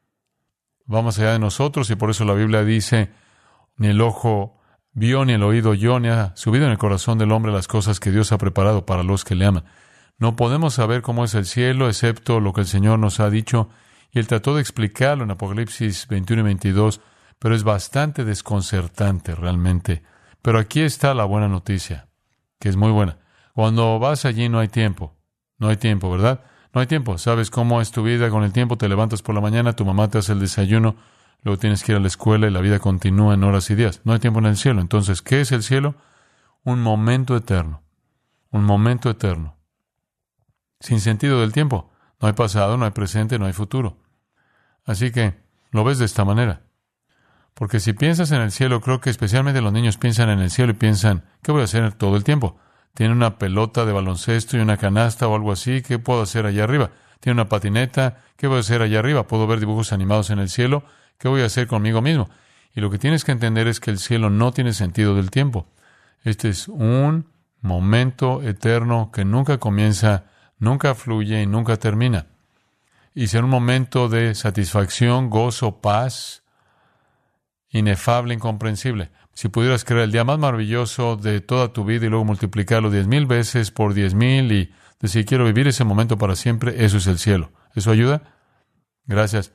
Va más allá de nosotros, y por eso la Biblia dice, ni el ojo vio, ni el oído oyó, ni ha subido en el corazón del hombre las cosas que Dios ha preparado para los que le aman. No podemos saber cómo es el cielo, excepto lo que el Señor nos ha dicho, y Él trató de explicarlo en Apocalipsis veintiuno y veintidós, pero es bastante desconcertante realmente. Pero aquí está la buena noticia, que es muy buena. Cuando vas allí no hay tiempo. No hay tiempo, ¿verdad? No hay tiempo. ¿Sabes cómo es tu vida con el tiempo? Te levantas por la mañana, tu mamá te hace el desayuno, luego tienes que ir a la escuela y la vida continúa en horas y días. No hay tiempo en el cielo. Entonces, ¿qué es el cielo? Un momento eterno. Un momento eterno. Sin sentido del tiempo. No hay pasado, no hay presente, no hay futuro. Así que lo ves de esta manera. Porque si piensas en el cielo, creo que especialmente los niños piensan en el cielo y piensan, ¿qué voy a hacer todo el tiempo? Tiene una pelota de baloncesto y una canasta o algo así, ¿qué puedo hacer allá arriba? Tiene una patineta, ¿qué voy a hacer allá arriba? ¿Puedo ver dibujos animados en el cielo? ¿Qué voy a hacer conmigo mismo? Y lo que tienes que entender es que el cielo no tiene sentido del tiempo. Este es un momento eterno que nunca comienza, nunca fluye y nunca termina. Y será un momento de satisfacción, gozo, paz, inefable, incomprensible. Si pudieras crear el día más maravilloso de toda tu vida y luego multiplicarlo diez mil veces por diez mil y decir, quiero vivir ese momento para siempre, eso es el cielo. ¿Eso ayuda? Gracias.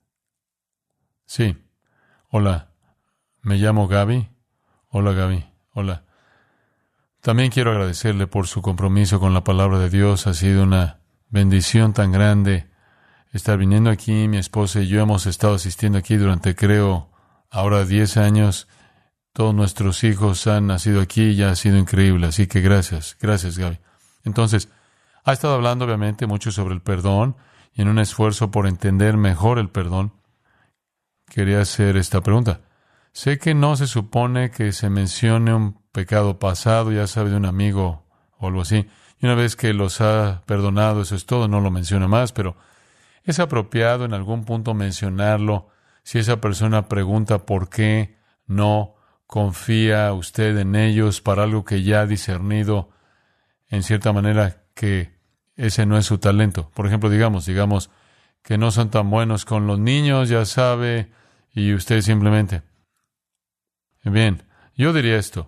Sí. Hola. Me llamo Gaby. Hola, Gaby. Hola. También quiero agradecerle por su compromiso con la palabra de Dios. Ha sido una bendición tan grande estar viniendo aquí. Mi esposa y yo hemos estado asistiendo aquí durante, creo, ahora diez años. Todos nuestros hijos han nacido aquí y ya ha sido increíble. Así que gracias, gracias, Gaby. Entonces, ha estado hablando obviamente mucho sobre el perdón y en un esfuerzo por entender mejor el perdón, quería hacer esta pregunta. Sé que no se supone que se mencione un pecado pasado, ya sabe, de un amigo o algo así. Y una vez que los ha perdonado, eso es todo, no lo menciona más, pero es apropiado en algún punto mencionarlo si esa persona pregunta por qué no confía usted en ellos para algo que ya ha discernido en cierta manera que ese no es su talento. Por ejemplo, digamos, digamos que no son tan buenos con los niños, ya sabe, y usted simplemente... Bien, yo diría esto.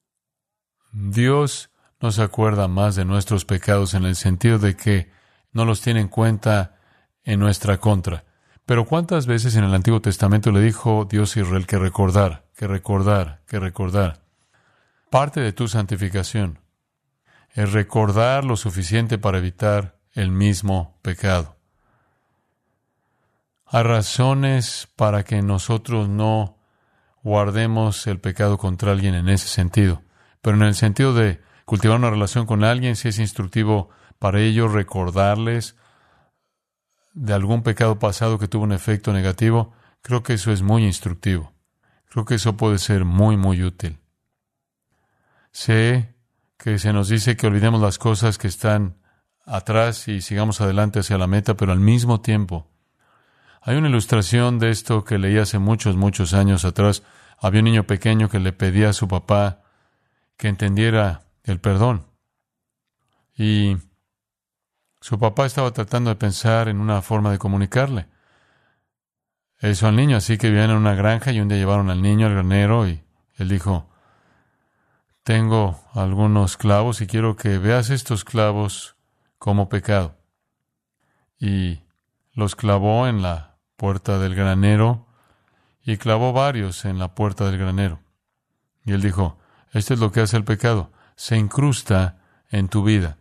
Dios no se acuerda más de nuestros pecados en el sentido de que no los tiene en cuenta en nuestra contra. Pero ¿cuántas veces en el Antiguo Testamento le dijo Dios a Israel que recordar, que recordar, que recordar? Parte de tu santificación es recordar lo suficiente para evitar el mismo pecado. Hay razones para que nosotros no guardemos el pecado contra alguien en ese sentido. Pero en el sentido de cultivar una relación con alguien, si es instructivo para ellos recordarles de algún pecado pasado que tuvo un efecto negativo, creo que eso es muy instructivo. Creo que eso puede ser muy, muy útil. Sé que se nos dice que olvidemos las cosas que están atrás y sigamos adelante hacia la meta, pero al mismo tiempo, hay una ilustración de esto que leí hace muchos, muchos años atrás. Había un niño pequeño que le pedía a su papá que entendiera el perdón. Y su papá estaba tratando de pensar en una forma de comunicarle eso al niño. Así que vivían en una granja y un día llevaron al niño al granero y él dijo, tengo algunos clavos y quiero que veas estos clavos como pecado. Y los clavó en la puerta del granero y clavó varios en la puerta del granero. Y él dijo, esto es lo que hace el pecado, se incrusta en tu vida.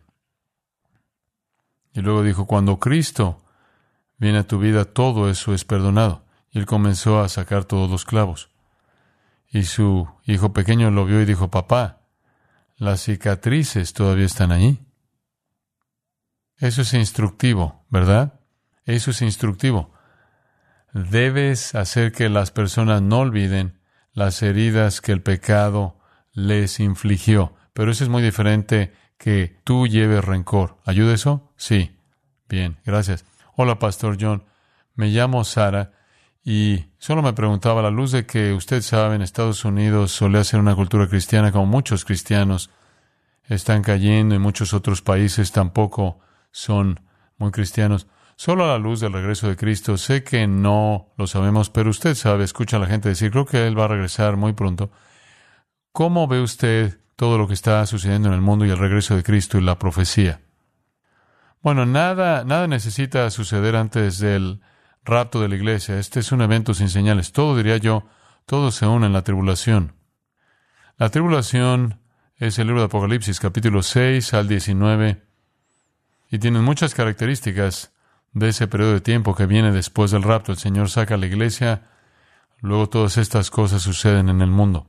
Y luego dijo, cuando Cristo viene a tu vida, todo eso es perdonado. Y él comenzó a sacar todos los clavos. Y su hijo pequeño lo vio y dijo, papá, las cicatrices todavía están ahí. Eso es instructivo, ¿verdad? Eso es instructivo. Debes hacer que las personas no olviden las heridas que el pecado les infligió. Pero eso es muy diferente que tú lleves rencor. ¿Ayuda eso? Sí. Bien, gracias. Hola, Pastor John. Me llamo Sara y solo me preguntaba, a la luz de que usted sabe, en Estados Unidos solía ser una cultura cristiana, como muchos cristianos están cayendo y muchos otros países tampoco son muy cristianos. Solo a la luz del regreso de Cristo, sé que no lo sabemos, pero usted sabe, escucha a la gente decir, creo que Él va a regresar muy pronto. ¿Cómo ve usted todo lo que está sucediendo en el mundo y el regreso de Cristo y la profecía? Bueno, nada, nada necesita suceder antes del rapto de la iglesia. Este es un evento sin señales. Todo, diría yo, todo se une en la tribulación. La tribulación es el libro de Apocalipsis, capítulo seis al diecinueve, y tiene muchas características de ese periodo de tiempo que viene después del rapto. El Señor saca a la iglesia, luego todas estas cosas suceden en el mundo.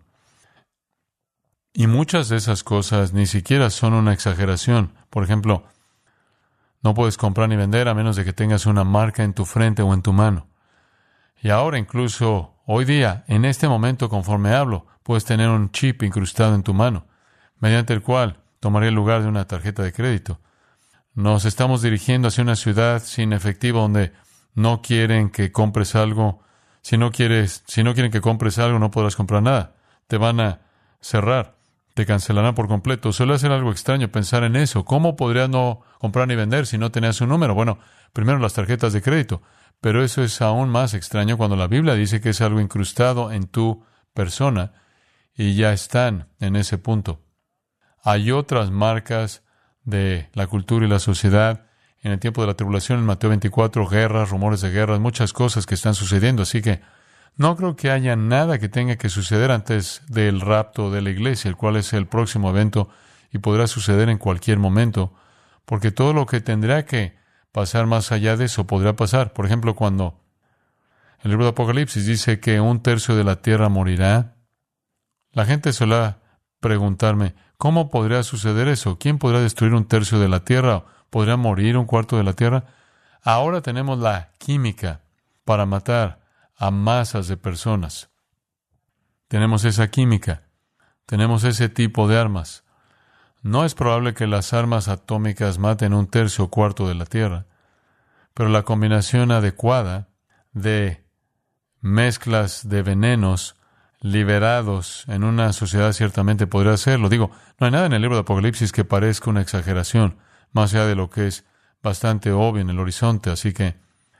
Y muchas de esas cosas ni siquiera son una exageración. Por ejemplo, no puedes comprar ni vender a menos de que tengas una marca en tu frente o en tu mano. Y ahora incluso hoy día, en este momento conforme hablo, puedes tener un chip incrustado en tu mano, mediante el cual tomaría el lugar de una tarjeta de crédito. Nos estamos dirigiendo hacia una ciudad sin efectivo donde no quieren que compres algo. Si no quieres, si no quieren que compres algo, no podrás comprar nada. Te van a cerrar, te cancelarán por completo. Suele ser algo extraño pensar en eso. ¿Cómo podrías no comprar ni vender si no tenías un número? Bueno, primero las tarjetas de crédito. Pero eso es aún más extraño cuando la Biblia dice que es algo incrustado en tu persona y ya están en ese punto. Hay otras marcas de la cultura y la sociedad en el tiempo de la tribulación, en Mateo veinticuatro, guerras, rumores de guerras, muchas cosas que están sucediendo. Así que no creo que haya nada que tenga que suceder antes del rapto de la iglesia, el cual es el próximo evento y podrá suceder en cualquier momento, porque todo lo que tendrá que pasar más allá de eso. Podría pasar. Por ejemplo, cuando el libro de Apocalipsis dice que un tercio de la tierra morirá, la gente suele preguntarme, ¿cómo podría suceder eso? ¿Quién podría destruir un tercio de la tierra? ¿Podría morir un cuarto de la tierra? Ahora tenemos la química para matar a masas de personas. Tenemos esa química. Tenemos ese tipo de armas. No es probable que las armas atómicas maten un tercio o cuarto de la tierra, pero la combinación adecuada de mezclas de venenos liberados en una sociedad ciertamente podría hacerlo. Digo, no hay nada en el libro de Apocalipsis que parezca una exageración, más allá de lo que es bastante obvio en el horizonte, así que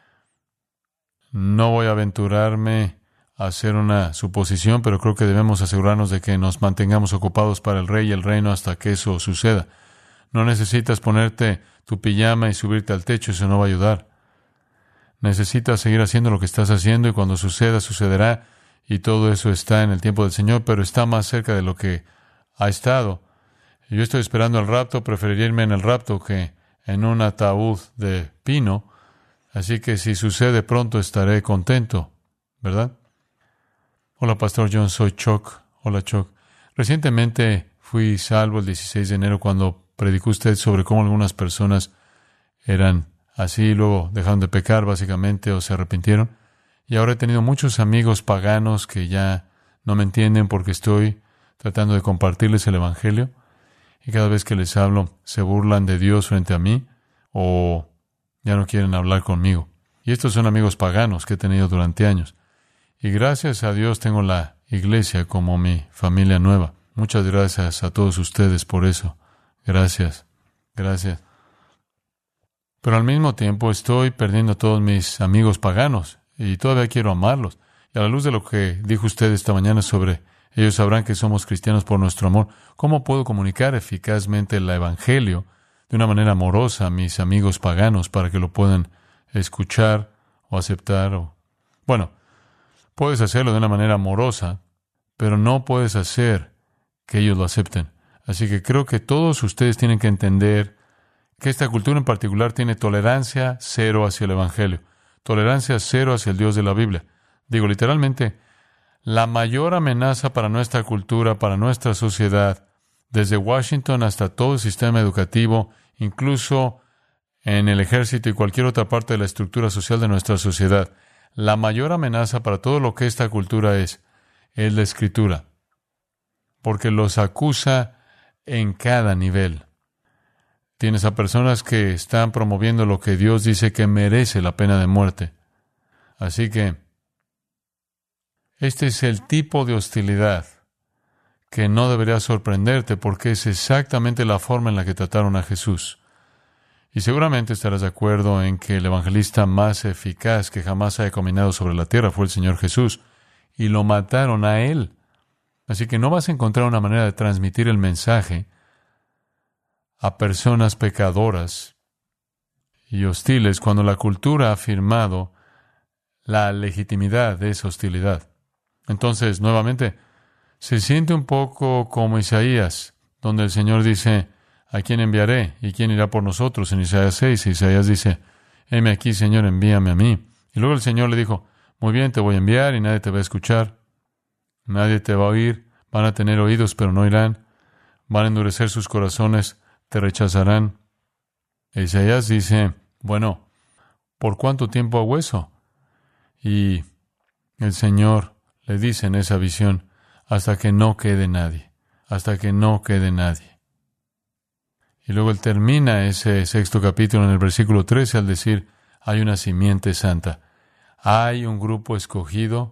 no voy a aventurarme a hacer una suposición, pero creo que debemos asegurarnos de que nos mantengamos ocupados para el rey y el reino hasta que eso suceda. No necesitas ponerte tu pijama y subirte al techo, eso no va a ayudar. Necesitas seguir haciendo lo que estás haciendo y cuando suceda, sucederá. Y todo eso está en el tiempo del Señor, pero está más cerca de lo que ha estado. Yo estoy esperando el rapto, preferiría irme en el rapto que en un ataúd de pino. Así que si sucede pronto estaré contento, ¿verdad? Hola, Pastor John, soy Chuck. Hola, Chuck. Recientemente fui salvo el dieciséis de enero cuando predicó usted sobre cómo algunas personas eran así y luego dejaron de pecar básicamente o se arrepintieron. Y ahora he tenido muchos amigos paganos que ya no me entienden porque estoy tratando de compartirles el Evangelio. Y cada vez que les hablo, se burlan de Dios frente a mí o ya no quieren hablar conmigo. Y estos son amigos paganos que he tenido durante años. Y gracias a Dios tengo la iglesia como mi familia nueva. Muchas gracias a todos ustedes por eso. Gracias. Gracias. Pero al mismo tiempo estoy perdiendo a todos mis amigos paganos. Y todavía quiero amarlos. Y a la luz de lo que dijo usted esta mañana sobre ellos sabrán que somos cristianos por nuestro amor, ¿cómo puedo comunicar eficazmente el Evangelio de una manera amorosa a mis amigos paganos para que lo puedan escuchar o aceptar? O... Bueno, puedes hacerlo de una manera amorosa, pero no puedes hacer que ellos lo acepten. Así que creo que todos ustedes tienen que entender que esta cultura en particular tiene tolerancia cero hacia el Evangelio. Tolerancia cero hacia el Dios de la Biblia. Digo, literalmente, la mayor amenaza para nuestra cultura, para nuestra sociedad, desde Washington hasta todo el sistema educativo, incluso en el ejército y cualquier otra parte de la estructura social de nuestra sociedad, la mayor amenaza para todo lo que esta cultura es, es la Escritura, porque los acusa en cada nivel. Tienes a personas que están promoviendo lo que Dios dice que merece la pena de muerte. Así que este es el tipo de hostilidad que no debería sorprenderte porque es exactamente la forma en la que trataron a Jesús. Y seguramente estarás de acuerdo en que el evangelista más eficaz que jamás haya caminado sobre la tierra fue el Señor Jesús, y lo mataron a Él. Así que no vas a encontrar una manera de transmitir el mensaje a personas pecadoras y hostiles cuando la cultura ha afirmado la legitimidad de esa hostilidad. Entonces, nuevamente, se siente un poco como Isaías, donde el Señor dice, ¿a quién enviaré? ¿Y quién irá por nosotros? En Isaías seis, Isaías dice, heme aquí, Señor, envíame a mí. Y luego el Señor le dijo, muy bien, te voy a enviar y nadie te va a escuchar. Nadie te va a oír. Van a tener oídos, pero no oirán. Van a endurecer sus corazones, te rechazarán. E Isaías dice, bueno, ¿por cuánto tiempo hago eso? Y el Señor le dice en esa visión, hasta que no quede nadie, hasta que no quede nadie. Y luego él termina ese sexto capítulo en el versículo trece al decir, hay una simiente santa, hay un grupo escogido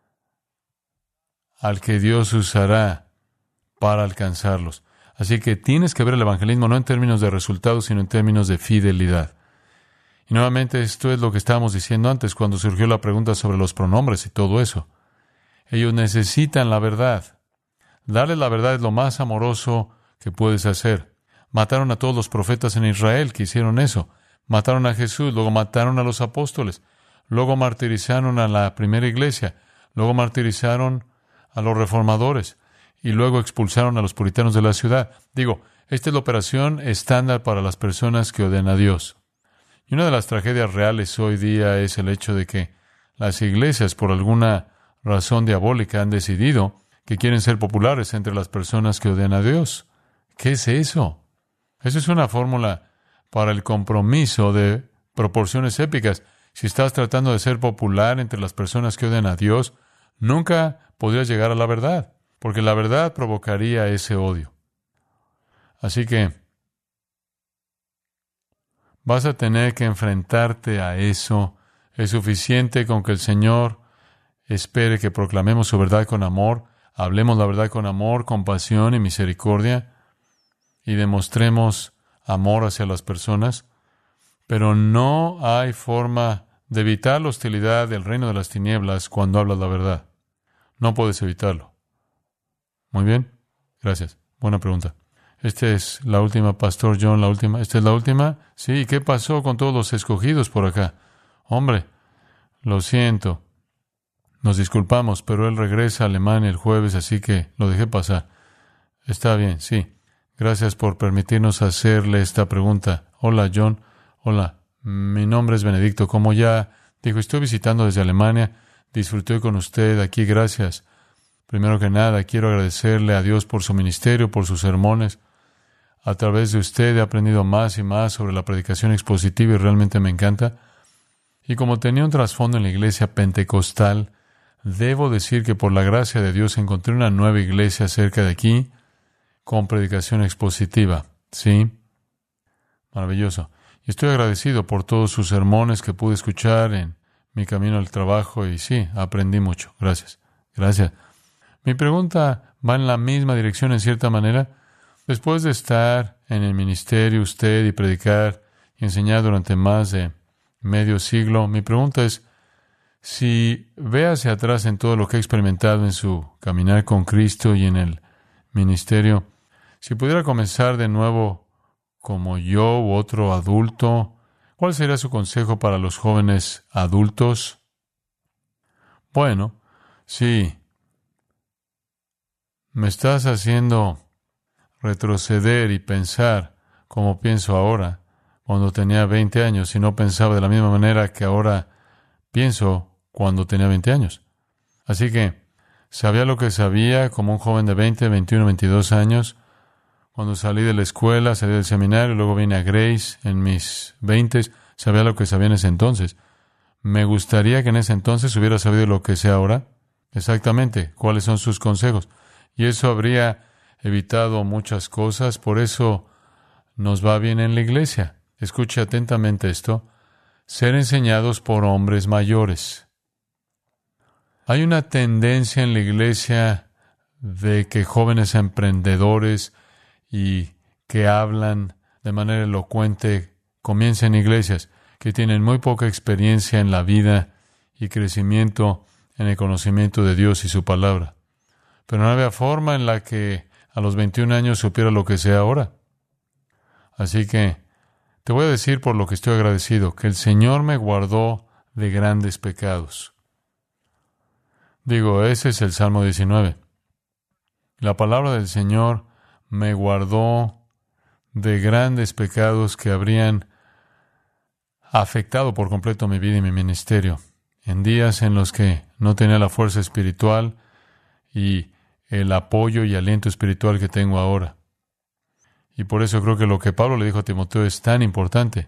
al que Dios usará para alcanzarlos. Así que tienes que ver el evangelismo no en términos de resultados, sino en términos de fidelidad. Y nuevamente esto es lo que estábamos diciendo antes cuando surgió la pregunta sobre los pronombres y todo eso. Ellos necesitan la verdad. Darles la verdad es lo más amoroso que puedes hacer. Mataron a todos los profetas en Israel que hicieron eso. Mataron a Jesús, luego mataron a los apóstoles, luego martirizaron a la primera iglesia, luego martirizaron a los reformadores y luego expulsaron a los puritanos de la ciudad. Digo, esta es la operación estándar para las personas que odian a Dios. Y una de las tragedias reales hoy día es el hecho de que las iglesias, por alguna razón diabólica, han decidido que quieren ser populares entre las personas que odian a Dios. ¿Qué es eso? Eso es una fórmula para el compromiso de proporciones épicas. Si estás tratando de ser popular entre las personas que odian a Dios, nunca podrías llegar a la verdad, porque la verdad provocaría ese odio. Así que vas a tener que enfrentarte a eso. Es suficiente con que el Señor espere que proclamemos su verdad con amor, hablemos la verdad con amor, compasión y misericordia, y demostremos amor hacia las personas. Pero no hay forma de evitar la hostilidad del reino de las tinieblas cuando hablas la verdad. No puedes evitarlo. Muy bien. Gracias. Buena pregunta. Esta es la última, Pastor John, la última. ¿Esta es la última? Sí. ¿Qué pasó con todos los escogidos por acá? Hombre, lo siento. Nos disculpamos, pero él regresa a Alemania el jueves, así que lo dejé pasar. Está bien, sí. Gracias por permitirnos hacerle esta pregunta. Hola, John. Hola, mi nombre es Benedicto. Como ya dijo, estoy visitando desde Alemania. Disfruté con usted aquí. Gracias. Primero que nada, quiero agradecerle a Dios por su ministerio, por sus sermones. A través de usted he aprendido más y más sobre la predicación expositiva y realmente me encanta. Y como tenía un trasfondo en la iglesia pentecostal, debo decir que por la gracia de Dios encontré una nueva iglesia cerca de aquí con predicación expositiva. Sí, maravilloso. Y estoy agradecido por todos sus sermones que pude escuchar en mi camino al trabajo y sí, aprendí mucho. Gracias. Gracias. Mi pregunta va en la misma dirección en cierta manera. Después de estar en el ministerio usted y predicar y enseñar durante más de medio siglo, mi pregunta es, si ve hacia atrás en todo lo que ha experimentado en su caminar con Cristo y en el ministerio, si pudiera comenzar de nuevo como yo u otro adulto, ¿cuál sería su consejo para los jóvenes adultos? Bueno, sí. Me estás haciendo retroceder y pensar como pienso ahora, cuando tenía veinte años, y no pensaba de la misma manera que ahora pienso cuando tenía veinte años. Así que sabía lo que sabía como un joven de veinte, veintiuno, veintidós años. Cuando salí de la escuela, salí del seminario, luego vine a Grace en mis veintes, sabía lo que sabía en ese entonces. Me gustaría que en ese entonces hubiera sabido lo que sé ahora. Exactamente, cuáles son sus consejos. Y eso habría evitado muchas cosas, por eso nos va bien en la iglesia. Escuche atentamente esto. Ser enseñados por hombres mayores. Hay una tendencia en la iglesia de que jóvenes emprendedores y que hablan de manera elocuente comiencen iglesias que tienen muy poca experiencia en la vida y crecimiento en el conocimiento de Dios y su palabra. Pero no había forma en la que a los veintiún años supiera lo que sé ahora. Así que te voy a decir por lo que estoy agradecido, que el Señor me guardó de grandes pecados. Digo, ese es el Salmo diecinueve. La palabra del Señor me guardó de grandes pecados que habrían afectado por completo mi vida y mi ministerio. En días en los que no tenía la fuerza espiritual y el apoyo y aliento espiritual que tengo ahora. Y por eso creo que lo que Pablo le dijo a Timoteo es tan importante.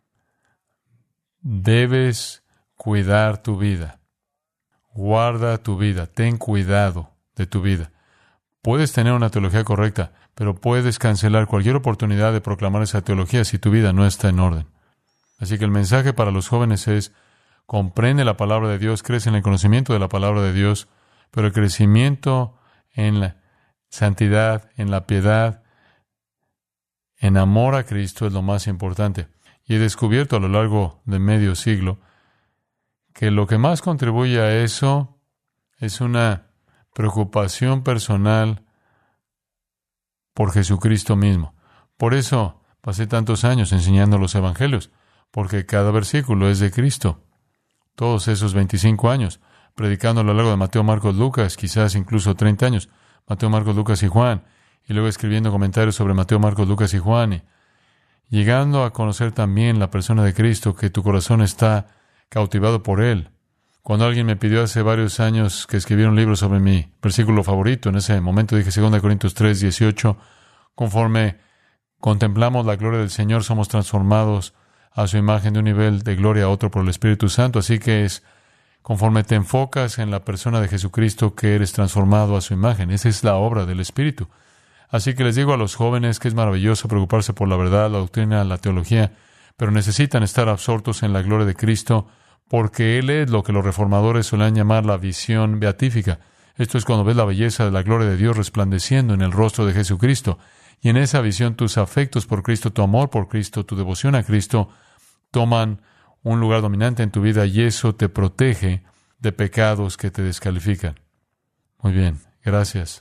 Debes cuidar tu vida. Guarda tu vida. Ten cuidado de tu vida. Puedes tener una teología correcta, pero puedes cancelar cualquier oportunidad de proclamar esa teología si tu vida no está en orden. Así que el mensaje para los jóvenes es: comprende la palabra de Dios, crece en el conocimiento de la palabra de Dios, pero el crecimiento en la santidad, en la piedad, en amor a Cristo es lo más importante. Y he descubierto a lo largo de medio siglo que lo que más contribuye a eso es una preocupación personal por Jesucristo mismo. Por eso pasé tantos años enseñando los evangelios, porque cada versículo es de Cristo. Todos esos veinticinco años, predicando a lo largo de Mateo, Marcos, Lucas, quizás incluso treinta años, Mateo, Marcos, Lucas y Juan, y luego escribiendo comentarios sobre Mateo, Marcos, Lucas y Juan, y, llegando a conocer también la persona de Cristo, que tu corazón está cautivado por Él. Cuando alguien me pidió hace varios años que escribiera un libro sobre mi versículo favorito, en ese momento dije dos Corintios tres, dieciocho, conforme contemplamos la gloria del Señor, somos transformados a su imagen de un nivel de gloria a otro por el Espíritu Santo. Así que es conforme te enfocas en la persona de Jesucristo que eres transformado a su imagen. Esa es la obra del Espíritu. Así que les digo a los jóvenes que es maravilloso preocuparse por la verdad, la doctrina, la teología, pero necesitan estar absortos en la gloria de Cristo, porque Él es lo que los reformadores suelen llamar la visión beatífica. Esto es cuando ves la belleza de la gloria de Dios resplandeciendo en el rostro de Jesucristo. Y en esa visión tus afectos por Cristo, tu amor por Cristo, tu devoción a Cristo, toman un lugar dominante en tu vida y eso te protege de pecados que te descalifican. Muy bien, gracias.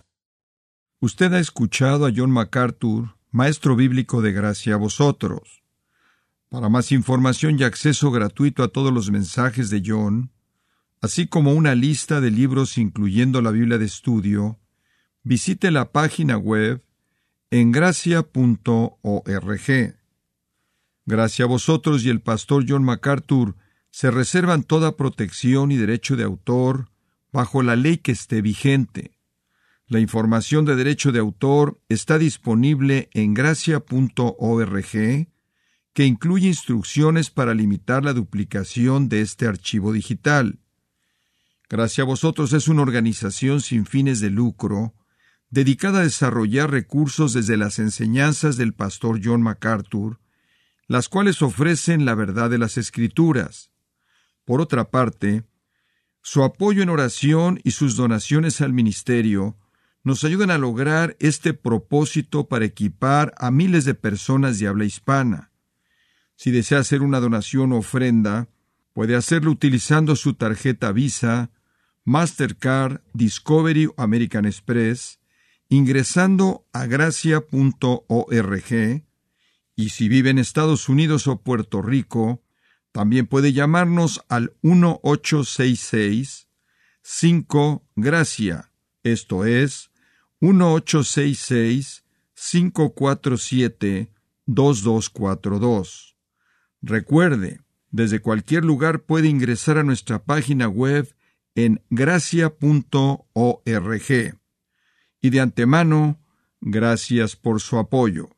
Usted ha escuchado a John MacArthur, maestro bíblico de Gracia a Vosotros. Para más información y acceso gratuito a todos los mensajes de John, así como una lista de libros incluyendo la Biblia de estudio, visite la página web en gracia punto org. Gracia a Vosotros y el pastor John MacArthur se reservan toda protección y derecho de autor bajo la ley que esté vigente. La información de derecho de autor está disponible en gracia punto org, que incluye instrucciones para limitar la duplicación de este archivo digital. Gracia a Vosotros es una organización sin fines de lucro, dedicada a desarrollar recursos desde las enseñanzas del pastor John MacArthur, las cuales ofrecen la verdad de las Escrituras. Por otra parte, su apoyo en oración y sus donaciones al ministerio nos ayudan a lograr este propósito para equipar a miles de personas de habla hispana. Si desea hacer una donación o ofrenda, puede hacerlo utilizando su tarjeta Visa, Mastercard, Discovery o American Express, ingresando a gracia punto org, y si vive en Estados Unidos o Puerto Rico, también puede llamarnos al uno ocho seis seis cinco gracia, esto es, uno ocho seis seis cinco cuatro siete dos dos cuatro dos. Recuerde, desde cualquier lugar puede ingresar a nuestra página web en gracia punto org. Y de antemano, gracias por su apoyo.